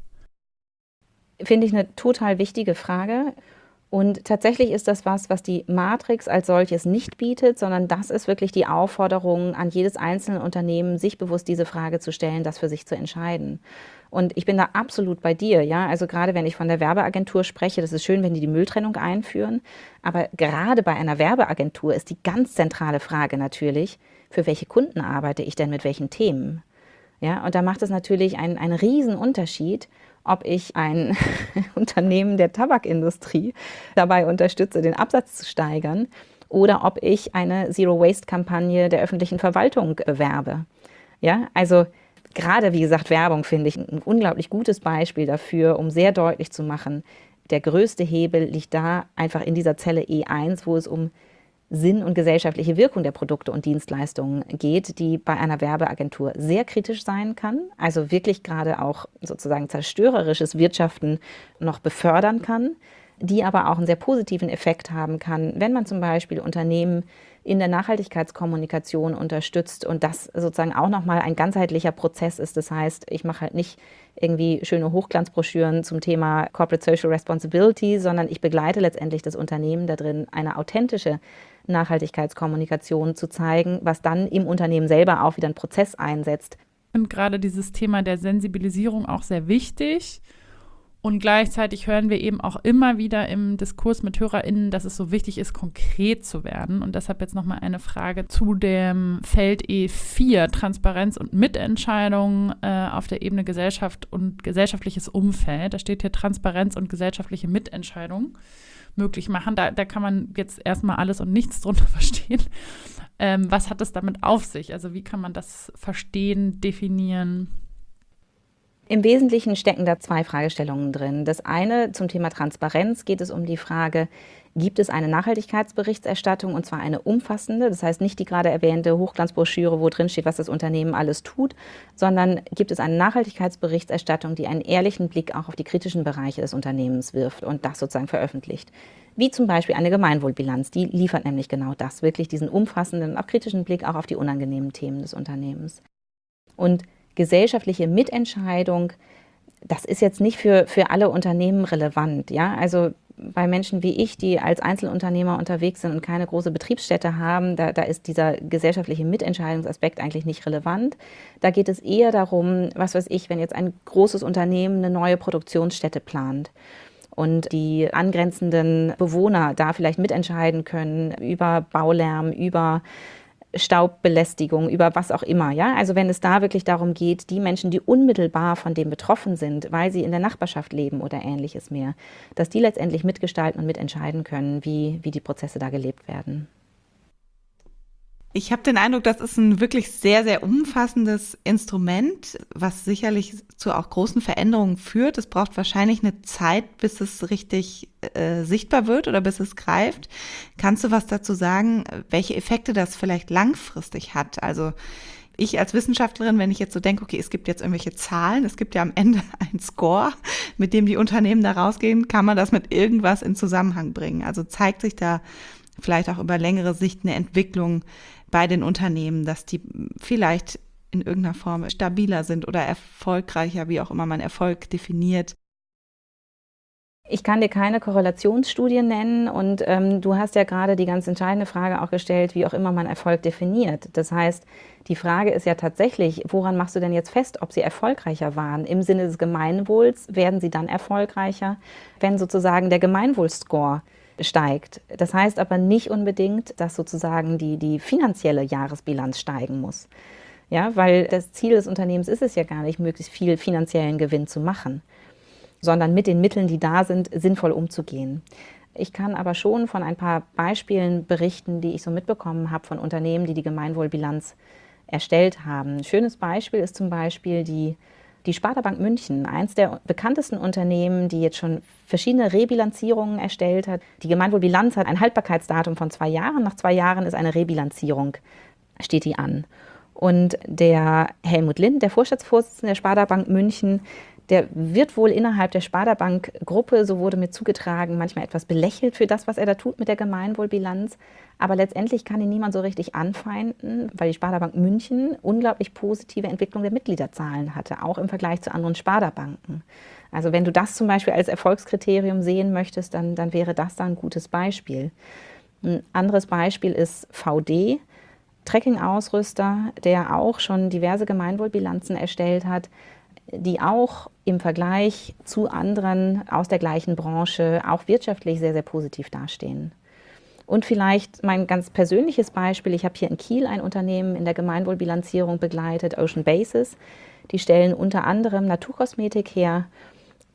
Finde ich eine total wichtige Frage. Und tatsächlich ist das was, was die Matrix als solches nicht bietet, sondern das ist wirklich die Aufforderung an jedes einzelne Unternehmen, sich bewusst diese Frage zu stellen, das für sich zu entscheiden. Und ich bin da absolut bei dir, ja. Also gerade wenn ich von der Werbeagentur spreche, das ist schön, wenn die die Mülltrennung einführen. Aber gerade bei einer Werbeagentur ist die ganz zentrale Frage natürlich, für welche Kunden arbeite ich denn mit welchen Themen? Ja, und da macht es natürlich einen, einen riesen Unterschied, ob ich ein Unternehmen der Tabakindustrie dabei unterstütze, den Absatz zu steigern, oder ob ich eine Zero-Waste-Kampagne der öffentlichen Verwaltung bewerbe. Ja, also gerade, wie gesagt, Werbung finde ich ein unglaublich gutes Beispiel dafür, um sehr deutlich zu machen, der größte Hebel liegt da einfach in dieser Zelle E eins, wo es um Sinn und gesellschaftliche Wirkung der Produkte und Dienstleistungen geht, die bei einer Werbeagentur sehr kritisch sein kann, also wirklich gerade auch sozusagen zerstörerisches Wirtschaften noch befördern kann, die aber auch einen sehr positiven Effekt haben kann, wenn man zum Beispiel Unternehmen in der Nachhaltigkeitskommunikation unterstützt und das sozusagen auch nochmal ein ganzheitlicher Prozess ist. Das heißt, ich mache halt nicht irgendwie schöne Hochglanzbroschüren zum Thema Corporate Social Responsibility, sondern ich begleite letztendlich das Unternehmen da drin, eine authentische Nachhaltigkeitskommunikation zu zeigen, was dann im Unternehmen selber auch wieder einen Prozess einsetzt. Ich finde gerade dieses Thema der Sensibilisierung auch sehr wichtig. Und gleichzeitig hören wir eben auch immer wieder im Diskurs mit HörerInnen, dass es so wichtig ist, konkret zu werden. Und deshalb jetzt nochmal eine Frage zu dem Feld E vier, Transparenz und Mitentscheidung äh, auf der Ebene Gesellschaft und gesellschaftliches Umfeld. Da steht hier Transparenz und gesellschaftliche Mitentscheidung möglich machen. Da, da kann man jetzt erstmal alles und nichts drunter verstehen. Ähm, was hat es damit auf sich? Also wie kann man das verstehen, definieren? Im Wesentlichen stecken da zwei Fragestellungen drin. Das eine zum Thema Transparenz geht es um die Frage, gibt es eine Nachhaltigkeitsberichterstattung und zwar eine umfassende, das heißt nicht die gerade erwähnte Hochglanzbroschüre, wo drin steht, was das Unternehmen alles tut, sondern gibt es eine Nachhaltigkeitsberichterstattung, die einen ehrlichen Blick auch auf die kritischen Bereiche des Unternehmens wirft und das sozusagen veröffentlicht. Wie zum Beispiel eine Gemeinwohlbilanz, die liefert nämlich genau das, wirklich diesen umfassenden, auch kritischen Blick auch auf die unangenehmen Themen des Unternehmens. Und gesellschaftliche Mitentscheidung, das ist jetzt nicht für, für alle Unternehmen relevant. Ja? Also bei Menschen wie ich, die als Einzelunternehmer unterwegs sind und keine große Betriebsstätte haben, da, da ist dieser gesellschaftliche Mitentscheidungsaspekt eigentlich nicht relevant. Da geht es eher darum, was weiß ich, wenn jetzt ein großes Unternehmen eine neue Produktionsstätte plant und die angrenzenden Bewohner da vielleicht mitentscheiden können über Baulärm, über Staubbelästigung, über was auch immer. Ja? Also wenn es da wirklich darum geht, die Menschen, die unmittelbar von dem betroffen sind, weil sie in der Nachbarschaft leben oder Ähnliches mehr, dass die letztendlich mitgestalten und mitentscheiden können, wie, wie die Prozesse da gelebt werden. Ich habe den Eindruck, das ist ein wirklich sehr, sehr umfassendes Instrument, was sicherlich zu auch großen Veränderungen führt. Es braucht wahrscheinlich eine Zeit, bis es richtig äh, sichtbar wird oder bis es greift. Kannst du was dazu sagen, welche Effekte das vielleicht langfristig hat? Also ich als Wissenschaftlerin, wenn ich jetzt so denke, okay, es gibt jetzt irgendwelche Zahlen, es gibt ja am Ende einen Score, mit dem die Unternehmen da rausgehen, kann man das mit irgendwas in Zusammenhang bringen? Also zeigt sich da vielleicht auch über längere Sicht eine Entwicklung bei den Unternehmen, dass die vielleicht in irgendeiner Form stabiler sind oder erfolgreicher, wie auch immer man Erfolg definiert. Ich kann dir keine Korrelationsstudie nennen und ähm, du hast ja gerade die ganz entscheidende Frage auch gestellt, wie auch immer man Erfolg definiert. Das heißt, die Frage ist ja tatsächlich, woran machst du denn jetzt fest, ob sie erfolgreicher waren? Im Sinne des Gemeinwohls werden sie dann erfolgreicher, wenn sozusagen der Gemeinwohlscore steigt. Das heißt aber nicht unbedingt, dass sozusagen die, die finanzielle Jahresbilanz steigen muss. Ja, weil das Ziel des Unternehmens ist es ja gar nicht, möglichst viel finanziellen Gewinn zu machen, sondern mit den Mitteln, die da sind, sinnvoll umzugehen. Ich kann aber schon von ein paar Beispielen berichten, die ich so mitbekommen habe von Unternehmen, die die Gemeinwohlbilanz erstellt haben. Ein schönes Beispiel ist zum Beispiel die Die Sparda Bank München, eins der bekanntesten Unternehmen, die jetzt schon verschiedene Rebilanzierungen erstellt hat. Die Gemeinwohlbilanz hat ein Haltbarkeitsdatum von zwei Jahren. Nach zwei Jahren ist eine Rebilanzierung, steht die an. Und der Helmut Lind, der Vorstandsvorsitzende der Sparda Bank München, der wird wohl innerhalb der Sparda Bank Gruppe, so wurde mir zugetragen, manchmal etwas belächelt für das, was er da tut mit der Gemeinwohlbilanz. Aber letztendlich kann ihn niemand so richtig anfeinden, weil die Sparda Bank München unglaublich positive Entwicklung der Mitgliederzahlen hatte, auch im Vergleich zu anderen Sparda Banken. Also wenn du das zum Beispiel als Erfolgskriterium sehen möchtest, dann, dann wäre das da ein gutes Beispiel. Ein anderes Beispiel ist V D, Trekking-Ausrüster, der auch schon diverse Gemeinwohlbilanzen erstellt hat, die auch im Vergleich zu anderen aus der gleichen Branche auch wirtschaftlich sehr, sehr positiv dastehen. Und vielleicht mein ganz persönliches Beispiel, ich habe hier in Kiel ein Unternehmen in der Gemeinwohlbilanzierung begleitet, Ocean Basis. Die stellen unter anderem Naturkosmetik her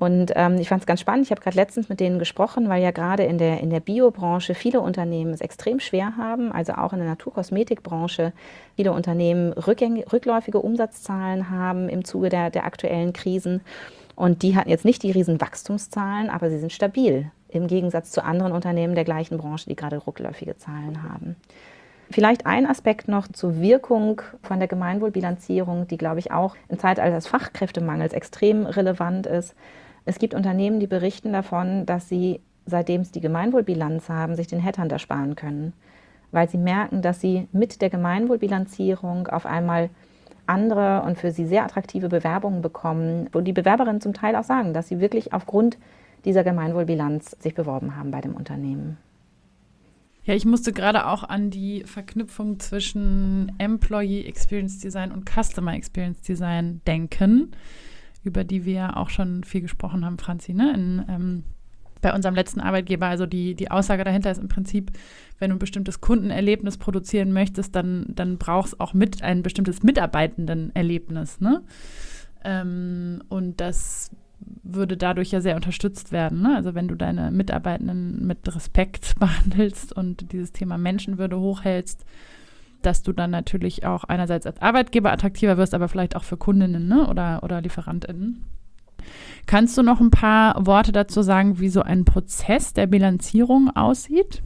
Und ähm, ich fand es ganz spannend. Ich habe gerade letztens mit denen gesprochen, weil ja gerade in der, in der Biobranche viele Unternehmen es extrem schwer haben, also auch in der Naturkosmetikbranche viele Unternehmen rückgängig, rückläufige Umsatzzahlen haben im Zuge der, der aktuellen Krisen. Und die hatten jetzt nicht die riesen Wachstumszahlen, aber sie sind stabil, im Gegensatz zu anderen Unternehmen der gleichen Branche, die gerade rückläufige Zahlen haben. Vielleicht ein Aspekt noch zur Wirkung von der Gemeinwohlbilanzierung, die, glaube ich, auch im Zeitalter des Fachkräftemangels extrem relevant ist. Es gibt Unternehmen, die berichten davon, dass sie, seitdem sie die Gemeinwohlbilanz haben, sich den Headhunter sparen können, weil sie merken, dass sie mit der Gemeinwohlbilanzierung auf einmal andere und für sie sehr attraktive Bewerbungen bekommen, wo die Bewerberinnen zum Teil auch sagen, dass sie wirklich aufgrund dieser Gemeinwohlbilanz sich beworben haben bei dem Unternehmen. Ja, ich musste gerade auch an die Verknüpfung zwischen Employee Experience Design und Customer Experience Design denken, über die wir auch schon viel gesprochen haben, Franzi, ne? In, ähm, bei unserem letzten Arbeitgeber. Also die, die Aussage dahinter ist im Prinzip, wenn du ein bestimmtes Kundenerlebnis produzieren möchtest, dann, dann brauchst du auch mit ein bestimmtes Mitarbeitendenerlebnis, ne? Ähm, und das würde dadurch ja sehr unterstützt werden, ne? Also wenn du deine Mitarbeitenden mit Respekt behandelst und dieses Thema Menschenwürde hochhältst, dass du dann natürlich auch einerseits als Arbeitgeber attraktiver wirst, aber vielleicht auch für Kundinnen, ne? oder, oder LieferantInnen. Kannst du noch ein paar Worte dazu sagen, wie so ein Prozess der Bilanzierung aussieht?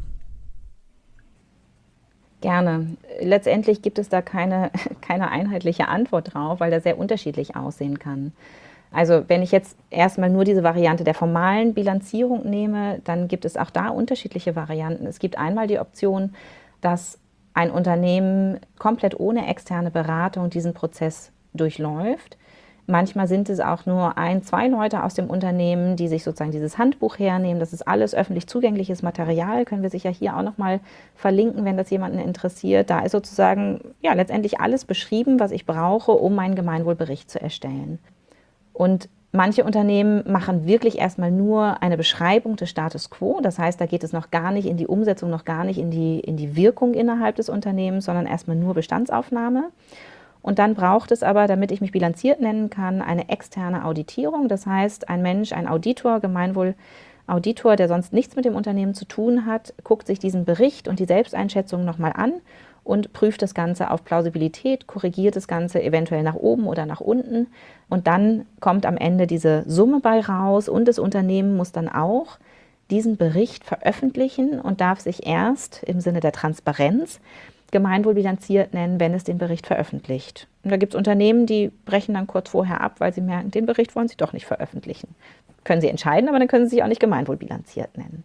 Gerne. Letztendlich gibt es da keine, keine einheitliche Antwort drauf, weil das sehr unterschiedlich aussehen kann. Also wenn ich jetzt erstmal nur diese Variante der formalen Bilanzierung nehme, dann gibt es auch da unterschiedliche Varianten. Es gibt einmal die Option, dass ein Unternehmen komplett ohne externe Beratung diesen Prozess durchläuft. Manchmal sind es auch nur ein, zwei Leute aus dem Unternehmen, die sich sozusagen dieses Handbuch hernehmen. Das ist alles öffentlich zugängliches Material, können wir sicher hier auch nochmal verlinken, wenn das jemanden interessiert. Da ist sozusagen ja letztendlich alles beschrieben, was ich brauche, um meinen Gemeinwohlbericht zu erstellen. Und manche Unternehmen machen wirklich erstmal nur eine Beschreibung des Status quo. Das heißt, da geht es noch gar nicht in die Umsetzung, noch gar nicht in die, in die Wirkung innerhalb des Unternehmens, sondern erstmal nur Bestandsaufnahme. Und dann braucht es aber, damit ich mich bilanziert nennen kann, eine externe Auditierung. Das heißt, ein Mensch, ein Auditor, Gemeinwohlauditor, der sonst nichts mit dem Unternehmen zu tun hat, guckt sich diesen Bericht und die Selbsteinschätzung nochmal an und prüft das Ganze auf Plausibilität, korrigiert das Ganze eventuell nach oben oder nach unten. Und dann kommt am Ende diese Summe bei raus und das Unternehmen muss dann auch diesen Bericht veröffentlichen und darf sich erst im Sinne der Transparenz gemeinwohlbilanziert nennen, wenn es den Bericht veröffentlicht. Und da gibt es Unternehmen, die brechen dann kurz vorher ab, weil sie merken, den Bericht wollen sie doch nicht veröffentlichen. Können sie entscheiden, aber dann können sie sich auch nicht gemeinwohlbilanziert nennen.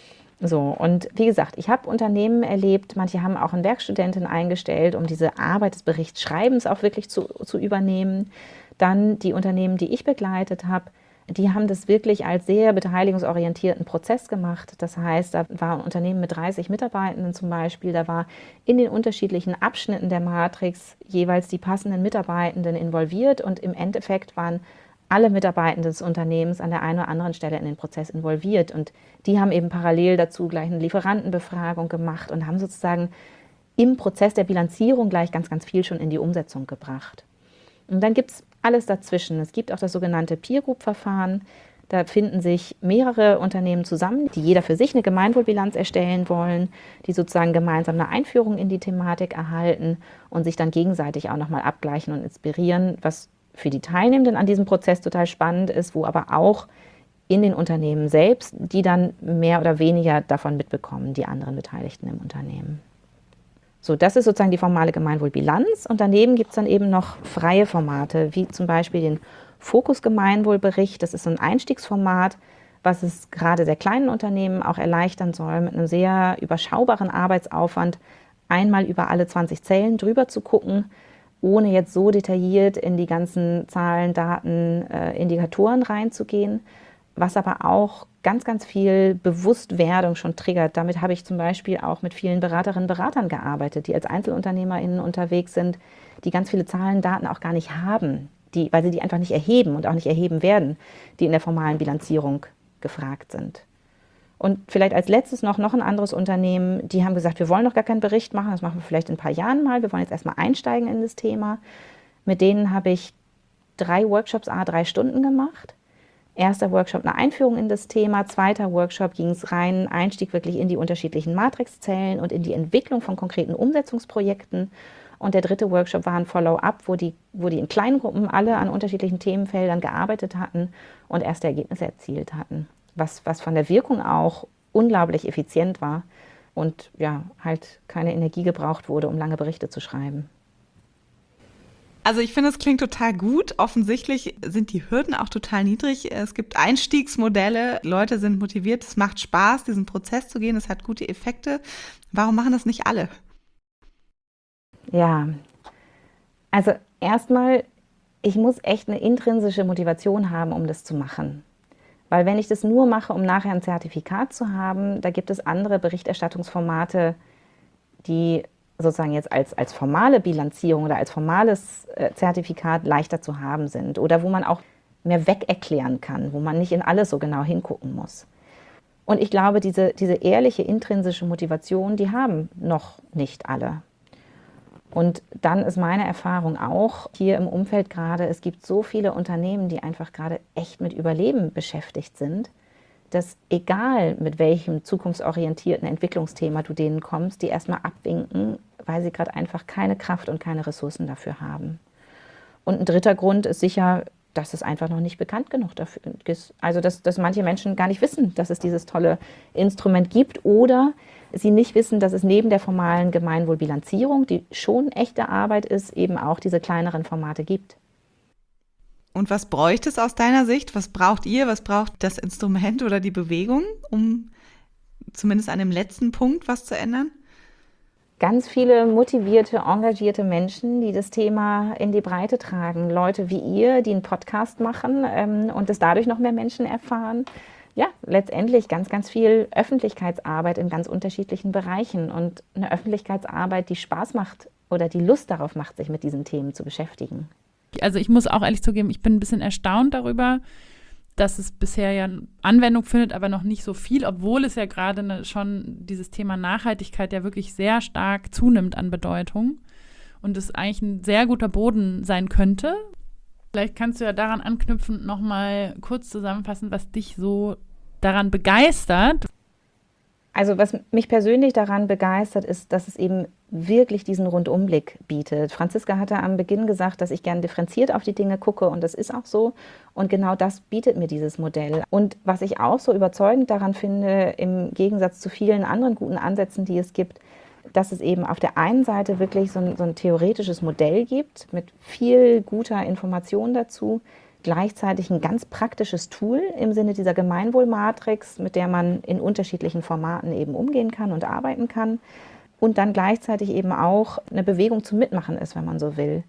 So, und wie gesagt, ich habe Unternehmen erlebt, manche haben auch eine Werkstudentin eingestellt, um diese Arbeit des Berichtsschreibens auch wirklich zu, zu übernehmen. Dann die Unternehmen, die ich begleitet habe, die haben das wirklich als sehr beteiligungsorientierten Prozess gemacht. Das heißt, da war ein Unternehmen mit dreißig Mitarbeitenden zum Beispiel, da war in den unterschiedlichen Abschnitten der Matrix jeweils die passenden Mitarbeitenden involviert und im Endeffekt waren alle Mitarbeitenden des Unternehmens an der einen oder anderen Stelle in den Prozess involviert. Und die haben eben parallel dazu gleich eine Lieferantenbefragung gemacht und haben sozusagen im Prozess der Bilanzierung gleich ganz, ganz viel schon in die Umsetzung gebracht. Und dann gibt es alles dazwischen. Es gibt auch das sogenannte Peer-Group-Verfahren. Da finden sich mehrere Unternehmen zusammen, die jeder für sich eine Gemeinwohlbilanz erstellen wollen, die sozusagen gemeinsam eine Einführung in die Thematik erhalten und sich dann gegenseitig auch nochmal abgleichen und inspirieren, was für die Teilnehmenden an diesem Prozess total spannend ist, wo aber auch in den Unternehmen selbst, die dann mehr oder weniger davon mitbekommen, die anderen Beteiligten im Unternehmen. So, das ist sozusagen die formale Gemeinwohlbilanz und daneben gibt es dann eben noch freie Formate, wie zum Beispiel den Fokus-Gemeinwohlbericht. Das ist so ein Einstiegsformat, was es gerade sehr kleinen Unternehmen auch erleichtern soll, mit einem sehr überschaubaren Arbeitsaufwand einmal über alle zwanzig Zellen drüber zu gucken, ohne jetzt so detailliert in die ganzen Zahlen, Daten, äh, Indikatoren reinzugehen, was aber auch ganz, ganz viel Bewusstwerdung schon triggert. Damit habe ich zum Beispiel auch mit vielen Beraterinnen und Beratern gearbeitet, die als EinzelunternehmerInnen unterwegs sind, die ganz viele Zahlen, Daten auch gar nicht haben, die, weil sie die einfach nicht erheben und auch nicht erheben werden, die in der formalen Bilanzierung gefragt sind. Und vielleicht als letztes noch, noch ein anderes Unternehmen, die haben gesagt, wir wollen noch gar keinen Bericht machen, das machen wir vielleicht in ein paar Jahren mal, wir wollen jetzt erstmal einsteigen in das Thema. Mit denen habe ich drei Workshops, a drei Stunden gemacht. Erster Workshop eine Einführung in das Thema, zweiter Workshop ging es rein, Einstieg wirklich in die unterschiedlichen Matrixzellen und in die Entwicklung von konkreten Umsetzungsprojekten. Und der dritte Workshop war ein Follow-up, wo die, wo die in kleinen Gruppen alle an unterschiedlichen Themenfeldern gearbeitet hatten und erste Ergebnisse erzielt hatten. Was, was von der Wirkung auch unglaublich effizient war und ja, halt keine Energie gebraucht wurde, um lange Berichte zu schreiben. Also ich finde, es klingt total gut. Offensichtlich sind die Hürden auch total niedrig. Es gibt Einstiegsmodelle, Leute sind motiviert, es macht Spaß, diesen Prozess zu gehen, es hat gute Effekte. Warum machen das nicht alle? Ja, also erstmal, ich muss echt eine intrinsische Motivation haben, um das zu machen. Weil wenn ich das nur mache, um nachher ein Zertifikat zu haben, da gibt es andere Berichterstattungsformate, die sozusagen jetzt als, als formale Bilanzierung oder als formales äh, Zertifikat leichter zu haben sind oder wo man auch mehr wegerklären kann, wo man nicht in alles so genau hingucken muss. Und ich glaube, diese, diese ehrliche, intrinsische Motivation, die haben noch nicht alle. Und dann ist meine Erfahrung auch hier im Umfeld gerade, es gibt so viele Unternehmen, die einfach gerade echt mit Überleben beschäftigt sind, dass egal mit welchem zukunftsorientierten Entwicklungsthema du denen kommst, die erstmal abwinken, weil sie gerade einfach keine Kraft und keine Ressourcen dafür haben. Und ein dritter Grund ist sicher, dass es einfach noch nicht bekannt genug dafür ist. Also dass, dass manche Menschen gar nicht wissen, dass es dieses tolle Instrument gibt oder sie nicht wissen, dass es neben der formalen Gemeinwohlbilanzierung, die schon echte Arbeit ist, eben auch diese kleineren Formate gibt. Und was bräuchte es aus deiner Sicht? Was braucht ihr? Was braucht das Instrument oder die Bewegung, um zumindest an dem letzten Punkt was zu ändern? Ganz viele motivierte, engagierte Menschen, die das Thema in die Breite tragen. Leute wie ihr, die einen Podcast machen ähm, und es dadurch noch mehr Menschen erfahren. Ja, letztendlich ganz, ganz viel Öffentlichkeitsarbeit in ganz unterschiedlichen Bereichen und eine Öffentlichkeitsarbeit, die Spaß macht oder die Lust darauf macht, sich mit diesen Themen zu beschäftigen. Also ich muss auch ehrlich zugeben, ich bin ein bisschen erstaunt darüber, dass es bisher ja Anwendung findet, aber noch nicht so viel, obwohl es ja gerade ne, schon dieses Thema Nachhaltigkeit ja wirklich sehr stark zunimmt an Bedeutung und es eigentlich ein sehr guter Boden sein könnte. Vielleicht kannst du ja daran anknüpfend nochmal kurz zusammenfassen, was dich so daran begeistert. Also was mich persönlich daran begeistert, ist, dass es eben wirklich diesen Rundumblick bietet. Franziska hatte am Beginn gesagt, dass ich gerne differenziert auf die Dinge gucke und das ist auch so. Und genau das bietet mir dieses Modell. Und was ich auch so überzeugend daran finde, im Gegensatz zu vielen anderen guten Ansätzen, die es gibt, dass es eben auf der einen Seite wirklich so ein, so ein theoretisches Modell gibt mit viel guter Information dazu, gleichzeitig ein ganz praktisches Tool im Sinne dieser Gemeinwohlmatrix, mit der man in unterschiedlichen Formaten eben umgehen kann und arbeiten kann und dann gleichzeitig eben auch eine Bewegung zum Mitmachen ist, wenn man so will.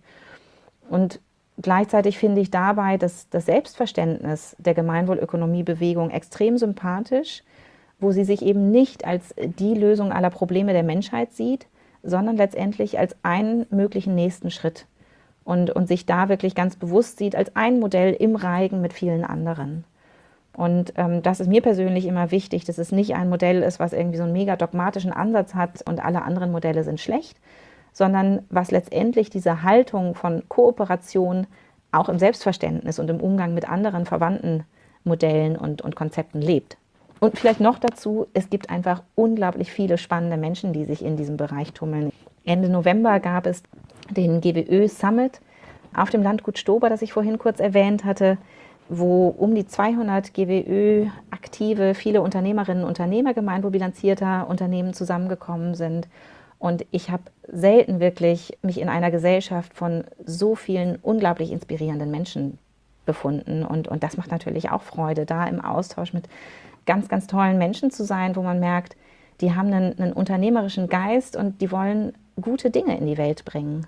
Und gleichzeitig finde ich dabei das, das Selbstverständnis der Gemeinwohlökonomiebewegung extrem sympathisch, wo sie sich eben nicht als die Lösung aller Probleme der Menschheit sieht, sondern letztendlich als einen möglichen nächsten Schritt. Und, und sich da wirklich ganz bewusst sieht als ein Modell im Reigen mit vielen anderen. Und ähm, das ist mir persönlich immer wichtig, dass es nicht ein Modell ist, was irgendwie so einen mega dogmatischen Ansatz hat und alle anderen Modelle sind schlecht, sondern was letztendlich diese Haltung von Kooperation auch im Selbstverständnis und im Umgang mit anderen verwandten Modellen und, und Konzepten lebt. Und vielleicht noch dazu, es gibt einfach unglaublich viele spannende Menschen, die sich in diesem Bereich tummeln. Ende November gab es den G W Ö Summit auf dem Landgut Stober, das ich vorhin kurz erwähnt hatte, wo um die zweihundert G W Ö-aktive, viele Unternehmerinnen und Unternehmer gemeinwohlbilanzierter Unternehmen zusammengekommen sind. Und ich habe selten wirklich mich in einer Gesellschaft von so vielen unglaublich inspirierenden Menschen befunden. Und, und das macht natürlich auch Freude, da im Austausch mit ganz, ganz tollen Menschen zu sein, wo man merkt, die haben einen, einen unternehmerischen Geist und die wollen gute Dinge in die Welt bringen.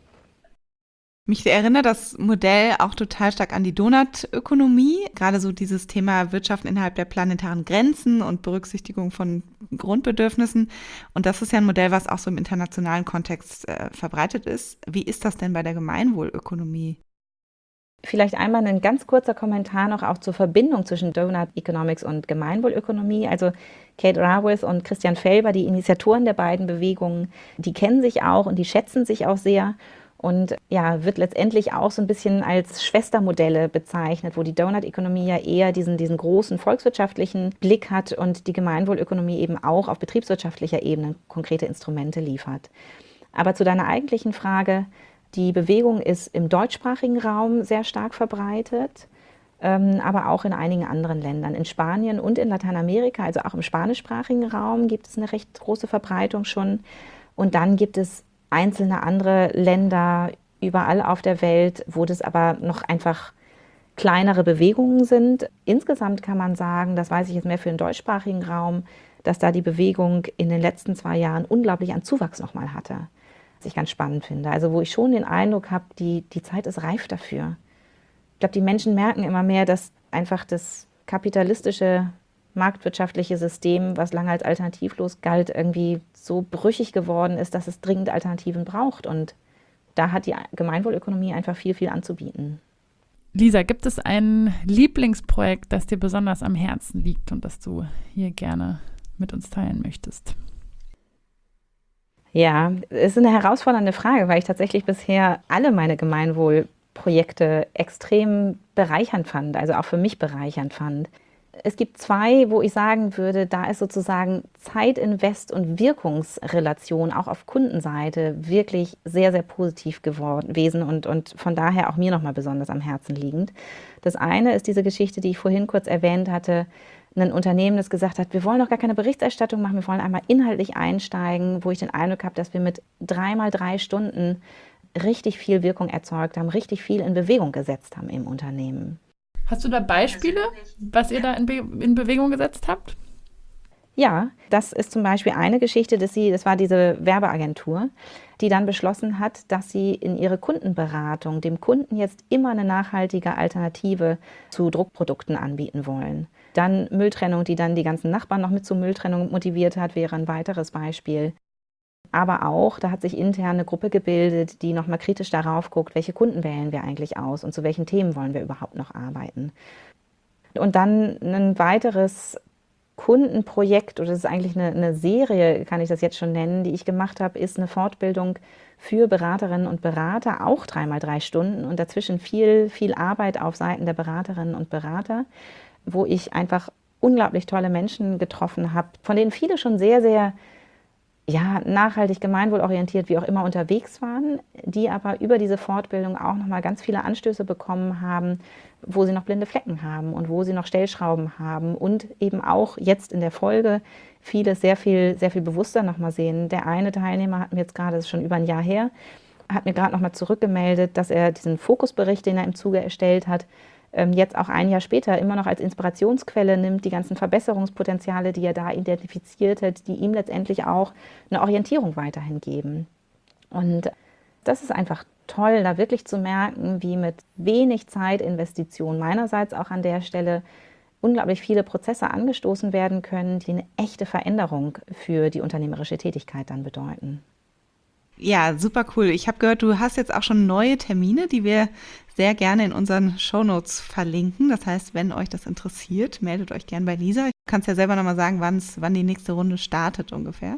Mich erinnert das Modell auch total stark an die Donutökonomie, gerade so dieses Thema Wirtschaften innerhalb der planetaren Grenzen und Berücksichtigung von Grundbedürfnissen. Und das ist ja ein Modell, was auch so im internationalen Kontext äh, verbreitet ist. Wie ist das denn bei der Gemeinwohlökonomie? Vielleicht einmal ein ganz kurzer Kommentar noch auch zur Verbindung zwischen Donut Economics und Gemeinwohlökonomie. Also Kate Raworth und Christian Felber, die Initiatoren der beiden Bewegungen, die kennen sich auch und die schätzen sich auch sehr. Und ja, wird letztendlich auch so ein bisschen als Schwestermodelle bezeichnet, wo die Donut-Ökonomie ja eher diesen, diesen großen volkswirtschaftlichen Blick hat und die Gemeinwohlökonomie eben auch auf betriebswirtschaftlicher Ebene konkrete Instrumente liefert. Aber zu deiner eigentlichen Frage, die Bewegung ist im deutschsprachigen Raum sehr stark verbreitet, ähm, aber auch in einigen anderen Ländern. In Spanien und in Lateinamerika, also auch im spanischsprachigen Raum, gibt es eine recht große Verbreitung schon. Und dann gibt es einzelne andere Länder überall auf der Welt, wo das aber noch einfach kleinere Bewegungen sind. Insgesamt kann man sagen, das weiß ich jetzt mehr für den deutschsprachigen Raum, dass da die Bewegung in den letzten zwei Jahren unglaublich an Zuwachs nochmal hatte. Was ich ganz spannend finde. Also wo ich schon den Eindruck habe, die, die Zeit ist reif dafür. Ich glaube, die Menschen merken immer mehr, dass einfach das kapitalistische, marktwirtschaftliche System, was lange als alternativlos galt, irgendwie so brüchig geworden ist, dass es dringend Alternativen braucht. Und da hat die Gemeinwohlökonomie einfach viel, viel anzubieten. Lisa, gibt es ein Lieblingsprojekt, das dir besonders am Herzen liegt und das du hier gerne mit uns teilen möchtest? Ja, es ist eine herausfordernde Frage, weil ich tatsächlich bisher alle meine Gemeinwohlprojekte extrem bereichernd fand, also auch für mich bereichernd fand. Es gibt zwei, wo ich sagen würde, da ist sozusagen Zeitinvest- und Wirkungsrelation auch auf Kundenseite wirklich sehr, sehr positiv gewesen und, und von daher auch mir nochmal besonders am Herzen liegend. Das eine ist diese Geschichte, die ich vorhin kurz erwähnt hatte, ein Unternehmen, das gesagt hat, wir wollen doch gar keine Berichterstattung machen, wir wollen einmal inhaltlich einsteigen, wo ich den Eindruck habe, dass wir mit dreimal drei Stunden richtig viel Wirkung erzeugt haben, richtig viel in Bewegung gesetzt haben im Unternehmen. Hast du da Beispiele, was ihr da in, Be- in Bewegung gesetzt habt? Ja, das ist zum Beispiel eine Geschichte, dass sie, das war diese Werbeagentur, die dann beschlossen hat, dass sie in ihre Kundenberatung dem Kunden jetzt immer eine nachhaltige Alternative zu Druckprodukten anbieten wollen. Dann Mülltrennung, die dann die ganzen Nachbarn noch mit zur Mülltrennung motiviert hat, wäre ein weiteres Beispiel. Aber auch, da hat sich intern eine Gruppe gebildet, die nochmal kritisch darauf guckt, welche Kunden wählen wir eigentlich aus und zu welchen Themen wollen wir überhaupt noch arbeiten. Und dann ein weiteres Kundenprojekt, oder das ist eigentlich eine, eine Serie, kann ich das jetzt schon nennen, die ich gemacht habe, ist eine Fortbildung für Beraterinnen und Berater, auch dreimal drei Stunden und dazwischen viel, viel Arbeit auf Seiten der Beraterinnen und Berater, wo ich einfach unglaublich tolle Menschen getroffen habe, von denen viele schon sehr, sehr ja, nachhaltig, gemeinwohlorientiert, wie auch immer unterwegs waren, die aber über diese Fortbildung auch nochmal ganz viele Anstöße bekommen haben, wo sie noch blinde Flecken haben und wo sie noch Stellschrauben haben und eben auch jetzt in der Folge vieles sehr viel, sehr viel bewusster nochmal sehen. Der eine Teilnehmer hat mir jetzt gerade, das ist schon über ein Jahr her, hat mir gerade nochmal zurückgemeldet, dass er diesen Fokusbericht, den er im Zuge erstellt hat, jetzt auch ein Jahr später immer noch als Inspirationsquelle nimmt, die ganzen Verbesserungspotenziale, die er da identifiziert hat, die ihm letztendlich auch eine Orientierung weiterhin geben. Und das ist einfach toll, da wirklich zu merken, wie mit wenig Zeitinvestition meinerseits auch an der Stelle unglaublich viele Prozesse angestoßen werden können, die eine echte Veränderung für die unternehmerische Tätigkeit dann bedeuten. Ja, super cool. Ich habe gehört, du hast jetzt auch schon neue Termine, die wir sehr gerne in unseren Shownotes verlinken. Das heißt, wenn euch das interessiert, meldet euch gern bei Lisa. Du kannst ja selber nochmal sagen, wann's, wann die nächste Runde startet ungefähr.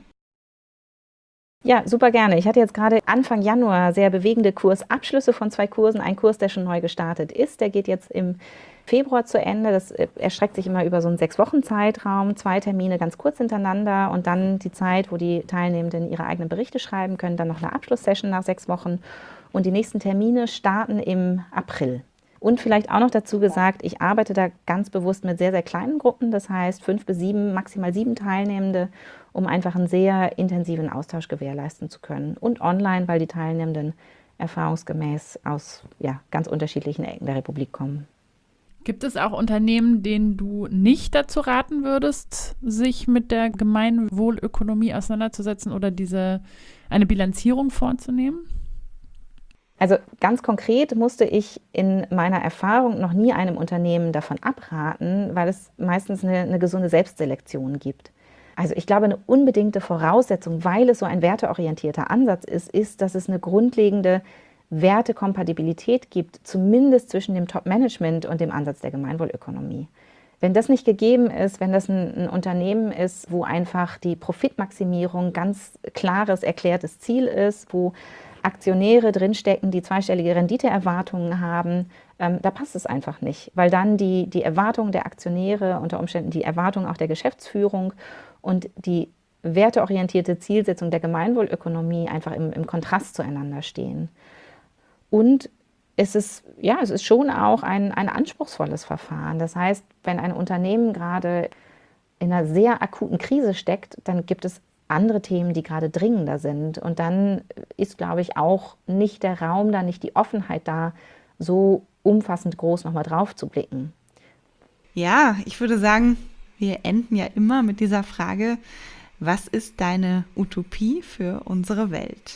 Ja, super gerne. Ich hatte jetzt gerade Anfang Januar sehr bewegende Kursabschlüsse von zwei Kursen. Ein Kurs, der schon neu gestartet ist, der geht jetzt im Februar zu Ende. Das erstreckt sich immer über so einen sechs Wochen Zeitraum, zwei Termine ganz kurz hintereinander und dann die Zeit, wo die Teilnehmenden ihre eigenen Berichte schreiben können, dann noch eine Abschlusssession nach sechs Wochen. Und die nächsten Termine starten im April. Und vielleicht auch noch dazu gesagt, ich arbeite da ganz bewusst mit sehr, sehr kleinen Gruppen, das heißt fünf bis sieben, maximal sieben Teilnehmende, um einfach einen sehr intensiven Austausch gewährleisten zu können. Und online, weil die Teilnehmenden erfahrungsgemäß aus ja, ganz unterschiedlichen Ecken der Republik kommen. Gibt es auch Unternehmen, denen du nicht dazu raten würdest, sich mit der Gemeinwohlökonomie auseinanderzusetzen oder diese eine Bilanzierung vorzunehmen? Also ganz konkret musste ich in meiner Erfahrung noch nie einem Unternehmen davon abraten, weil es meistens eine, eine gesunde Selbstselektion gibt. Also ich glaube, eine unbedingte Voraussetzung, weil es so ein werteorientierter Ansatz ist, ist, dass es eine grundlegende Wertekompatibilität gibt, zumindest zwischen dem Top-Management und dem Ansatz der Gemeinwohlökonomie. Wenn das nicht gegeben ist, wenn das ein, ein Unternehmen ist, wo einfach die Profitmaximierung ganz klares, erklärtes Ziel ist, wo Aktionäre drinstecken, die zweistellige Renditeerwartungen haben, ähm, da passt es einfach nicht, weil dann die, die Erwartungen der Aktionäre, unter Umständen die Erwartungen auch der Geschäftsführung und die werteorientierte Zielsetzung der Gemeinwohlökonomie einfach im, im Kontrast zueinander stehen. Und es ist, ja, es ist schon auch ein, ein anspruchsvolles Verfahren. Das heißt, wenn ein Unternehmen gerade in einer sehr akuten Krise steckt, dann gibt es andere Themen, die gerade dringender sind. Und dann ist, glaube ich, auch nicht der Raum da, nicht die Offenheit da, so umfassend groß nochmal drauf zu blicken. Ja, ich würde sagen, wir enden ja immer mit dieser Frage, was ist deine Utopie für unsere Welt?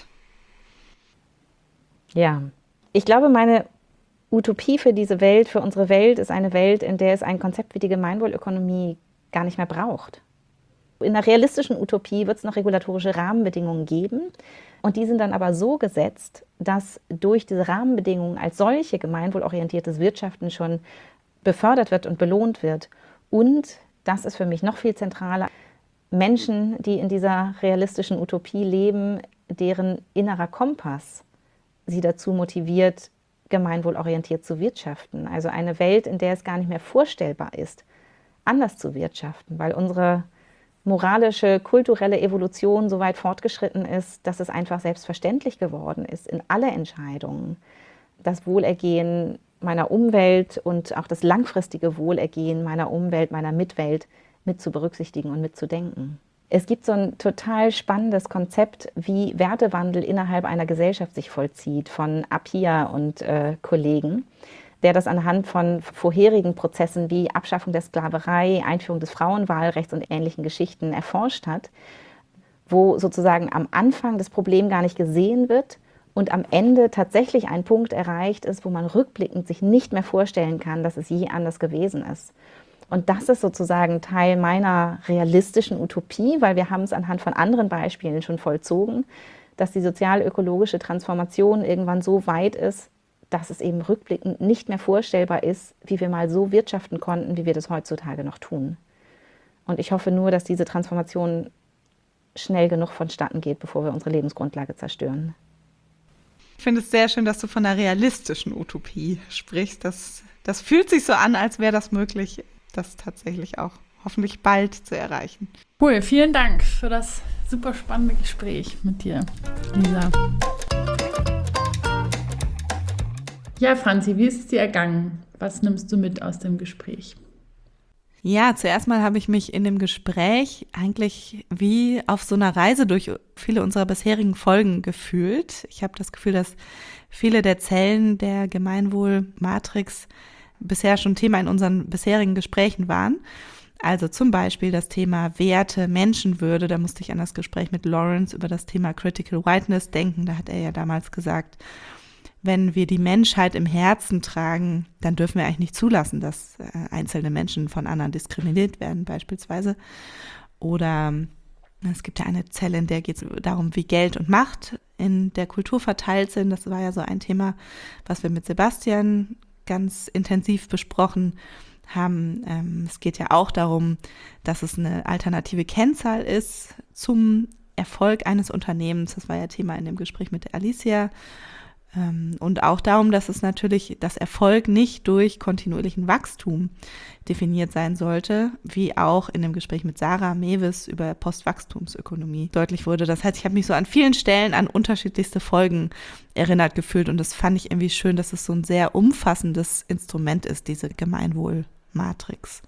Ja, ich glaube, meine Utopie für diese Welt, für unsere Welt, ist eine Welt, in der es ein Konzept wie die Gemeinwohlökonomie gar nicht mehr braucht. In einer realistischen Utopie wird es noch regulatorische Rahmenbedingungen geben und die sind dann aber so gesetzt, dass durch diese Rahmenbedingungen als solche gemeinwohlorientiertes Wirtschaften schon befördert wird und belohnt wird. Und, das ist für mich noch viel zentraler, Menschen, die in dieser realistischen Utopie leben, deren innerer Kompass sie dazu motiviert, gemeinwohlorientiert zu wirtschaften. Also eine Welt, in der es gar nicht mehr vorstellbar ist, anders zu wirtschaften, weil unsere moralische, kulturelle Evolution so weit fortgeschritten ist, dass es einfach selbstverständlich geworden ist in alle Entscheidungen. Das Wohlergehen meiner Umwelt und auch das langfristige Wohlergehen meiner Umwelt, meiner Mitwelt mit zu berücksichtigen und mitzudenken. Es gibt so ein total spannendes Konzept, wie Wertewandel innerhalb einer Gesellschaft sich vollzieht, von Appiah und äh, Kollegen, der das anhand von vorherigen Prozessen wie Abschaffung der Sklaverei, Einführung des Frauenwahlrechts und ähnlichen Geschichten erforscht hat, wo sozusagen am Anfang das Problem gar nicht gesehen wird und am Ende tatsächlich ein Punkt erreicht ist, wo man rückblickend sich nicht mehr vorstellen kann, dass es je anders gewesen ist. Und das ist sozusagen Teil meiner realistischen Utopie, weil wir haben es anhand von anderen Beispielen schon vollzogen, dass die sozial-ökologische Transformation irgendwann so weit ist, dass es eben rückblickend nicht mehr vorstellbar ist, wie wir mal so wirtschaften konnten, wie wir das heutzutage noch tun. Und ich hoffe nur, dass diese Transformation schnell genug vonstatten geht, bevor wir unsere Lebensgrundlage zerstören. Ich finde es sehr schön, dass du von einer realistischen Utopie sprichst. Das, das fühlt sich so an, als wäre das möglich, das tatsächlich auch hoffentlich bald zu erreichen. Cool, vielen Dank für das super spannende Gespräch mit dir, Lisa. Ja, Franzi, wie ist es dir ergangen? Was nimmst du mit aus dem Gespräch? Ja, zuerst mal habe ich mich in dem Gespräch eigentlich wie auf so einer Reise durch viele unserer bisherigen Folgen gefühlt. Ich habe das Gefühl, dass viele der Zellen der Gemeinwohlmatrix bisher schon Thema in unseren bisherigen Gesprächen waren. Also zum Beispiel das Thema Werte, Menschenwürde. Da musste ich an das Gespräch mit Lawrence über das Thema Critical Whiteness denken. Da hat er ja damals gesagt, wenn wir die Menschheit im Herzen tragen, dann dürfen wir eigentlich nicht zulassen, dass äh, einzelne Menschen von anderen diskriminiert werden beispielsweise. Oder es gibt ja eine Zelle, in der geht es darum, wie Geld und Macht in der Kultur verteilt sind. Das war ja so ein Thema, was wir mit Sebastian ganz intensiv besprochen haben. Ähm, es geht ja auch darum, dass es eine alternative Kennzahl ist zum Erfolg eines Unternehmens. Das war ja Thema in dem Gespräch mit Alicia. Und auch darum, dass es natürlich, dass Erfolg nicht durch kontinuierlichen Wachstum definiert sein sollte, wie auch in dem Gespräch mit Sarah Mewes über Postwachstumsökonomie deutlich wurde. Das heißt, ich habe mich so an vielen Stellen an unterschiedlichste Folgen erinnert gefühlt und das fand ich irgendwie schön, dass es so ein sehr umfassendes Instrument ist, diese Gemeinwohlmatrix.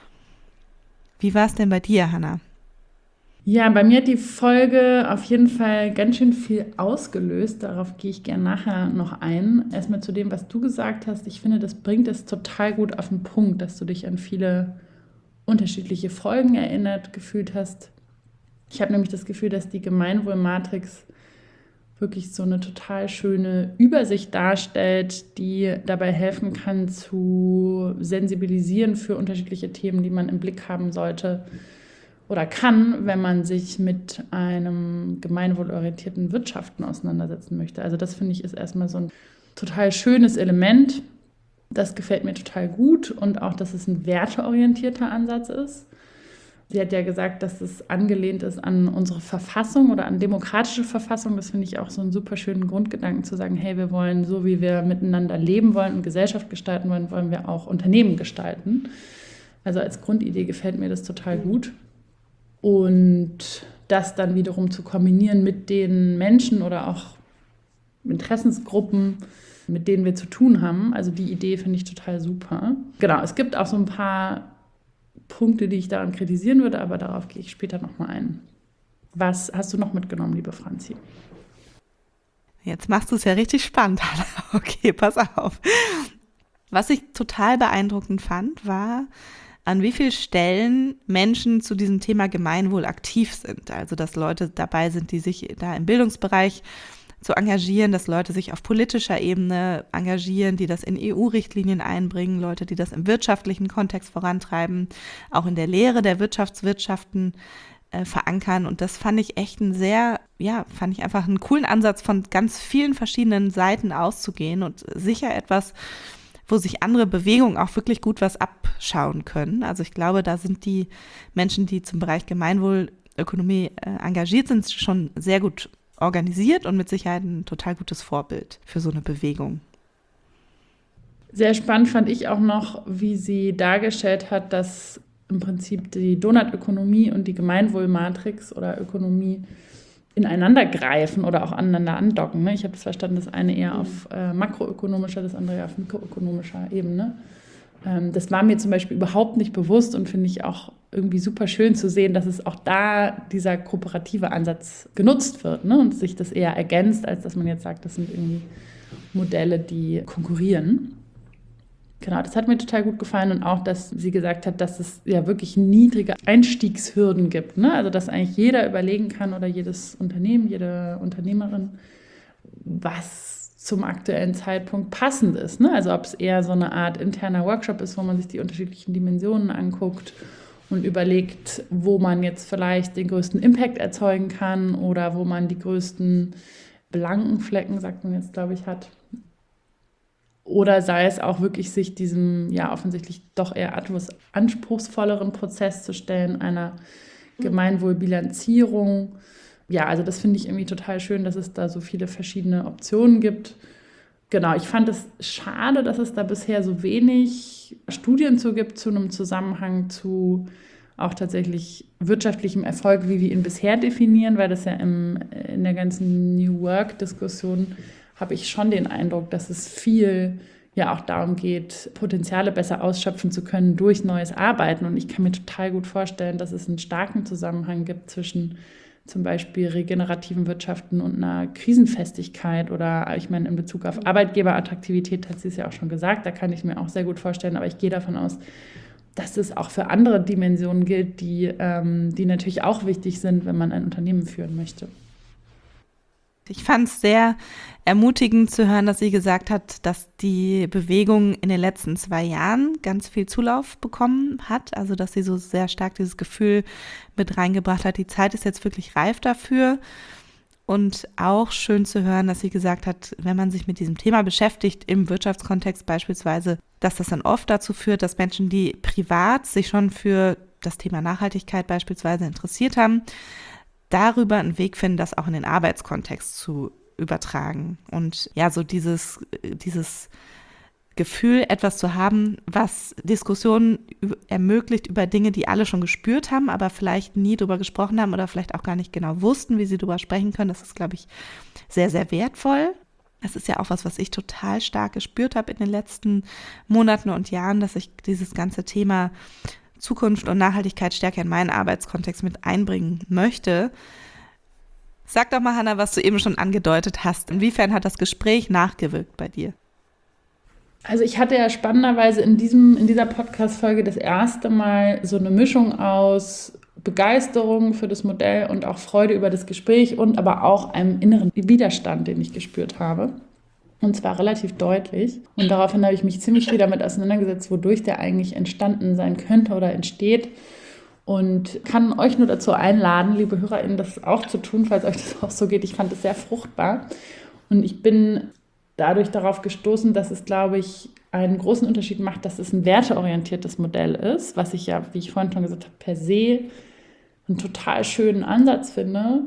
Wie war es denn bei dir, Hannah? Ja, bei mir hat die Folge auf jeden Fall ganz schön viel ausgelöst. Darauf gehe ich gerne nachher noch ein. Erstmal zu dem, was du gesagt hast. Ich finde, das bringt es total gut auf den Punkt, dass du dich an viele unterschiedliche Folgen erinnert gefühlt hast. Ich habe nämlich das Gefühl, dass die Gemeinwohlmatrix wirklich so eine total schöne Übersicht darstellt, die dabei helfen kann, zu sensibilisieren für unterschiedliche Themen, die man im Blick haben sollte. Oder kann, wenn man sich mit einem gemeinwohlorientierten Wirtschaften auseinandersetzen möchte. Also das finde ich ist erstmal so ein total schönes Element. Das gefällt mir total gut und auch, dass es ein werteorientierter Ansatz ist. Sie hat ja gesagt, dass es angelehnt ist an unsere Verfassung oder an demokratische Verfassung. Das finde ich auch so einen super schönen Grundgedanken, zu sagen, hey, wir wollen, so wie wir miteinander leben wollen und Gesellschaft gestalten wollen, wollen wir auch Unternehmen gestalten. Also als Grundidee gefällt mir das total gut. Und das dann wiederum zu kombinieren mit den Menschen oder auch Interessensgruppen, mit denen wir zu tun haben. Also die Idee finde ich total super. Genau, es gibt auch so ein paar Punkte, die ich daran kritisieren würde, aber darauf gehe ich später nochmal ein. Was hast du noch mitgenommen, liebe Franzi? Jetzt machst du es ja richtig spannend, Hanna. Okay, pass auf. Was ich total beeindruckend fand, war, an wie vielen Stellen Menschen zu diesem Thema Gemeinwohl aktiv sind. Also, dass Leute dabei sind, die sich da im Bildungsbereich zu engagieren, dass Leute sich auf politischer Ebene engagieren, die das in E U-Richtlinien einbringen, Leute, die das im wirtschaftlichen Kontext vorantreiben, auch in der Lehre der Wirtschaftswirtschaften äh, verankern. Und das fand ich echt einen sehr, ja, fand ich einfach einen coolen Ansatz, von ganz vielen verschiedenen Seiten auszugehen und sicher etwas, wo sich andere Bewegungen auch wirklich gut was abschauen können. Also ich glaube, da sind die Menschen, die zum Bereich Gemeinwohlökonomie äh, engagiert sind, schon sehr gut organisiert und mit Sicherheit ein total gutes Vorbild für so eine Bewegung. Sehr spannend fand ich auch noch, wie sie dargestellt hat, dass im Prinzip die Donutökonomie und die Gemeinwohlmatrix oder Ökonomie ineinander greifen oder auch aneinander andocken. Ne? Ich habe das verstanden, das eine eher auf äh, makroökonomischer, das andere eher auf mikroökonomischer Ebene. Ähm, das war mir zum Beispiel überhaupt nicht bewusst und finde ich auch irgendwie super schön zu sehen, dass es auch da dieser kooperative Ansatz genutzt wird, ne? Und sich das eher ergänzt, als dass man jetzt sagt, das sind irgendwie Modelle, die konkurrieren. Genau, das hat mir total gut gefallen und auch, dass sie gesagt hat, dass es ja wirklich niedrige Einstiegshürden gibt, ne? Also dass eigentlich jeder überlegen kann oder jedes Unternehmen, jede Unternehmerin, was zum aktuellen Zeitpunkt passend ist, ne? Also ob es eher so eine Art interner Workshop ist, wo man sich die unterschiedlichen Dimensionen anguckt und überlegt, wo man jetzt vielleicht den größten Impact erzeugen kann oder wo man die größten blanken Flecken, sagt man jetzt, glaube ich, hat. Oder sei es auch wirklich, sich diesem ja offensichtlich doch eher etwas anspruchsvolleren Prozess zu stellen, einer Gemeinwohlbilanzierung. Ja, also das finde ich irgendwie total schön, dass es da so viele verschiedene Optionen gibt. Genau, ich fand es schade, dass es da bisher so wenig Studien zu gibt, zu einem Zusammenhang zu auch tatsächlich wirtschaftlichem Erfolg, wie wir ihn bisher definieren, weil das ja im, in der ganzen New Work-Diskussion habe ich schon den Eindruck, dass es viel ja auch darum geht, Potenziale besser ausschöpfen zu können durch neues Arbeiten. Und ich kann mir total gut vorstellen, dass es einen starken Zusammenhang gibt zwischen zum Beispiel regenerativen Wirtschaften und einer Krisenfestigkeit oder ich meine in Bezug auf Arbeitgeberattraktivität hat sie es ja auch schon gesagt, da kann ich mir auch sehr gut vorstellen, aber ich gehe davon aus, dass es auch für andere Dimensionen gilt, die, ähm, die natürlich auch wichtig sind, wenn man ein Unternehmen führen möchte. Ich fand es sehr ermutigend zu hören, dass sie gesagt hat, dass die Bewegung in den letzten zwei Jahren ganz viel Zulauf bekommen hat. Also dass sie so sehr stark dieses Gefühl mit reingebracht hat, die Zeit ist jetzt wirklich reif dafür. Und auch schön zu hören, dass sie gesagt hat, wenn man sich mit diesem Thema beschäftigt, im Wirtschaftskontext beispielsweise, dass das dann oft dazu führt, dass Menschen, die privat sich schon für das Thema Nachhaltigkeit beispielsweise interessiert haben, darüber einen Weg finden, das auch in den Arbeitskontext zu übertragen. Und ja, so dieses, dieses Gefühl, etwas zu haben, was Diskussionen ermöglicht über Dinge, die alle schon gespürt haben, aber vielleicht nie drüber gesprochen haben oder vielleicht auch gar nicht genau wussten, wie sie drüber sprechen können. Das ist, glaube ich, sehr, sehr wertvoll. Das ist ja auch was, was ich total stark gespürt habe in den letzten Monaten und Jahren, dass ich dieses ganze Thema Zukunft und Nachhaltigkeit stärker in meinen Arbeitskontext mit einbringen möchte. Sag doch mal, Hanna, was du eben schon angedeutet hast. Inwiefern hat das Gespräch nachgewirkt bei dir? Also ich hatte ja spannenderweise in, diesem, in dieser Podcast-Folge das erste Mal so eine Mischung aus Begeisterung für das Modell und auch Freude über das Gespräch und aber auch einem inneren Widerstand, den ich gespürt habe. Und zwar relativ deutlich. Und daraufhin habe ich mich ziemlich viel damit auseinandergesetzt, wodurch der eigentlich entstanden sein könnte oder entsteht. Und kann euch nur dazu einladen, liebe HörerInnen, das auch zu tun, falls euch das auch so geht. Ich fand es sehr fruchtbar. Und ich bin dadurch darauf gestoßen, dass es, glaube ich, einen großen Unterschied macht, dass es ein werteorientiertes Modell ist, was ich ja, wie ich vorhin schon gesagt habe, per se einen total schönen Ansatz finde.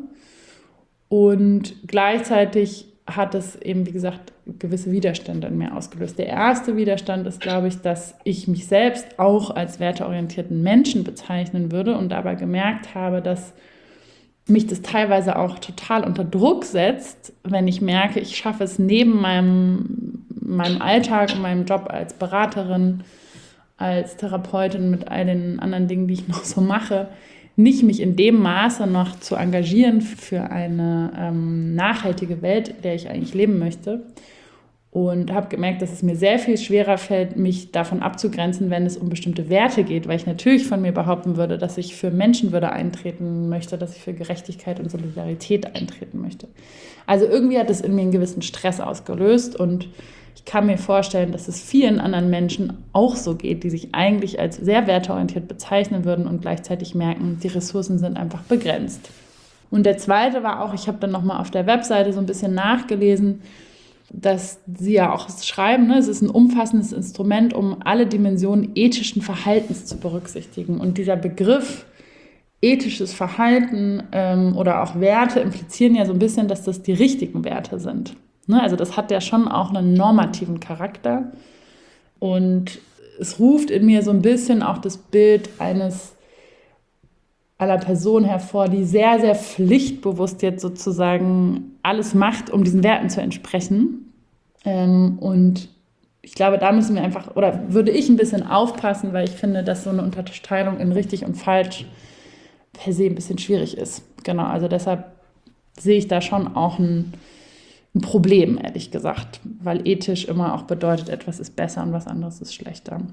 Und gleichzeitig hat es eben, wie gesagt, gewisse Widerstände in mir ausgelöst. Der erste Widerstand ist, glaube ich, dass ich mich selbst auch als werteorientierten Menschen bezeichnen würde und dabei gemerkt habe, dass mich das teilweise auch total unter Druck setzt, wenn ich merke, ich schaffe es neben meinem, meinem Alltag und meinem Job als Beraterin, als Therapeutin mit all den anderen Dingen, die ich noch so mache, nicht mich in dem Maße noch zu engagieren für eine ähm, nachhaltige Welt, in der ich eigentlich leben möchte. Und habe gemerkt, dass es mir sehr viel schwerer fällt, mich davon abzugrenzen, wenn es um bestimmte Werte geht, weil ich natürlich von mir behaupten würde, dass ich für Menschenwürde eintreten möchte, dass ich für Gerechtigkeit und Solidarität eintreten möchte. Also irgendwie hat es in mir einen gewissen Stress ausgelöst und ich kann mir vorstellen, dass es vielen anderen Menschen auch so geht, die sich eigentlich als sehr werteorientiert bezeichnen würden und gleichzeitig merken, die Ressourcen sind einfach begrenzt. Und der zweite war auch, ich habe dann nochmal auf der Webseite so ein bisschen nachgelesen, dass sie ja auch schreiben, ne, es ist ein umfassendes Instrument, um alle Dimensionen ethischen Verhaltens zu berücksichtigen. Und dieser Begriff ethisches Verhalten ähm, oder auch Werte implizieren ja so ein bisschen, dass das die richtigen Werte sind. Ne, also das hat ja schon auch einen normativen Charakter. Und es ruft in mir so ein bisschen auch das Bild eines einer Person hervor, die sehr, sehr pflichtbewusst jetzt sozusagen alles macht, um diesen Werten zu entsprechen. Ähm, und ich glaube, da müssen wir einfach, oder würde ich ein bisschen aufpassen, weil ich finde, dass so eine Unterteilung in richtig und falsch per se ein bisschen schwierig ist. Genau, also deshalb sehe ich da schon auch ein, ein Problem, ehrlich gesagt, weil ethisch immer auch bedeutet, etwas ist besser und was anderes ist schlechter.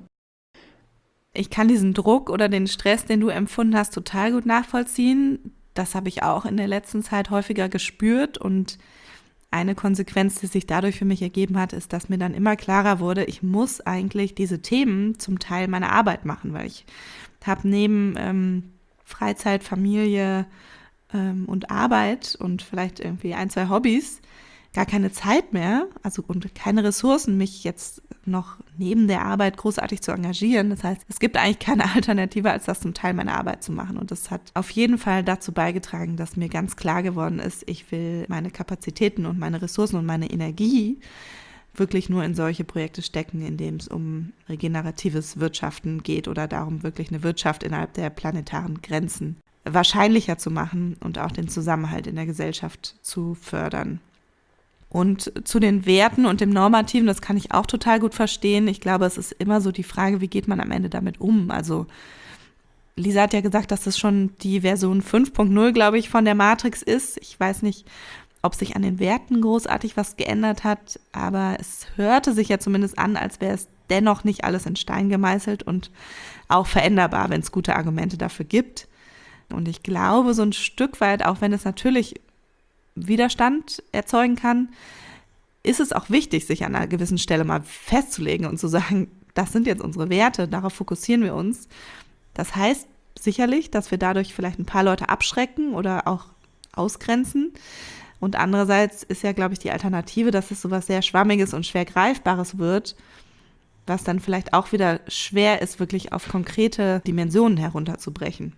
Ich kann diesen Druck oder den Stress, den du empfunden hast, total gut nachvollziehen. Das habe ich auch in der letzten Zeit häufiger gespürt und eine Konsequenz, die sich dadurch für mich ergeben hat, ist, dass mir dann immer klarer wurde, ich muss eigentlich diese Themen zum Teil meiner Arbeit machen, weil ich habe neben ähm, Freizeit, Familie ähm, und Arbeit und vielleicht irgendwie ein, zwei Hobbys gar keine Zeit mehr, also und keine Ressourcen, mich jetzt noch neben der Arbeit großartig zu engagieren. Das heißt, es gibt eigentlich keine Alternative, als das zum Teil meiner Arbeit zu machen. Und das hat auf jeden Fall dazu beigetragen, dass mir ganz klar geworden ist, ich will meine Kapazitäten und meine Ressourcen und meine Energie wirklich nur in solche Projekte stecken, in denen es um regeneratives Wirtschaften geht oder darum, wirklich eine Wirtschaft innerhalb der planetaren Grenzen wahrscheinlicher zu machen und auch den Zusammenhalt in der Gesellschaft zu fördern. Und zu den Werten und dem Normativen, das kann ich auch total gut verstehen. Ich glaube, es ist immer so die Frage, wie geht man am Ende damit um? Also Lisa hat ja gesagt, dass das schon die Version fünf Punkt null, glaube ich, von der Matrix ist. Ich weiß nicht, ob sich an den Werten großartig was geändert hat, aber es hörte sich ja zumindest an, als wäre es dennoch nicht alles in Stein gemeißelt und auch veränderbar, wenn es gute Argumente dafür gibt. Und ich glaube, so ein Stück weit, auch wenn es natürlich Widerstand erzeugen kann, ist es auch wichtig, sich an einer gewissen Stelle mal festzulegen und zu sagen, das sind jetzt unsere Werte, darauf fokussieren wir uns. Das heißt sicherlich, dass wir dadurch vielleicht ein paar Leute abschrecken oder auch ausgrenzen. Und andererseits ist ja, glaube ich, die Alternative, dass es sowas sehr Schwammiges und schwer Greifbares wird, was dann vielleicht auch wieder schwer ist, wirklich auf konkrete Dimensionen herunterzubrechen.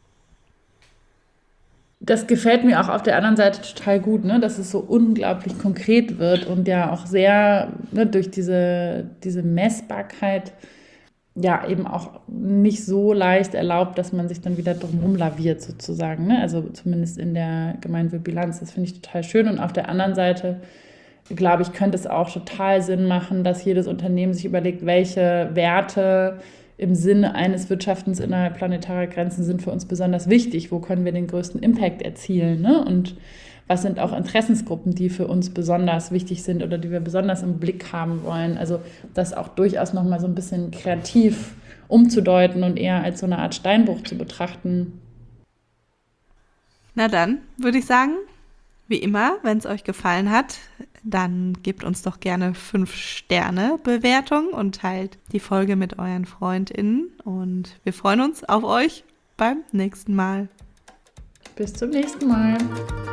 Das gefällt mir auch auf der anderen Seite total gut, ne? Dass es so unglaublich konkret wird und ja auch sehr, ne, durch diese, diese Messbarkeit ja eben auch nicht so leicht erlaubt, dass man sich dann wieder drumherum laviert sozusagen, ne? Also zumindest in der Gemeinwohlbilanz. Das finde ich total schön. Und auf der anderen Seite, glaube ich, könnte es auch total Sinn machen, dass jedes Unternehmen sich überlegt, welche Werte im Sinne eines Wirtschaftens innerhalb planetarer Grenzen sind für uns besonders wichtig. Wo können wir den größten Impact erzielen? Ne? Und was sind auch Interessensgruppen, die für uns besonders wichtig sind oder die wir besonders im Blick haben wollen? Also das auch durchaus nochmal so ein bisschen kreativ umzudeuten und eher als so eine Art Steinbruch zu betrachten. Na dann, würde ich sagen, wie immer, wenn es euch gefallen hat, dann gebt uns doch gerne fünf Sterne Bewertung und teilt die Folge mit euren FreundInnen. Und wir freuen uns auf euch beim nächsten Mal. Bis zum nächsten Mal.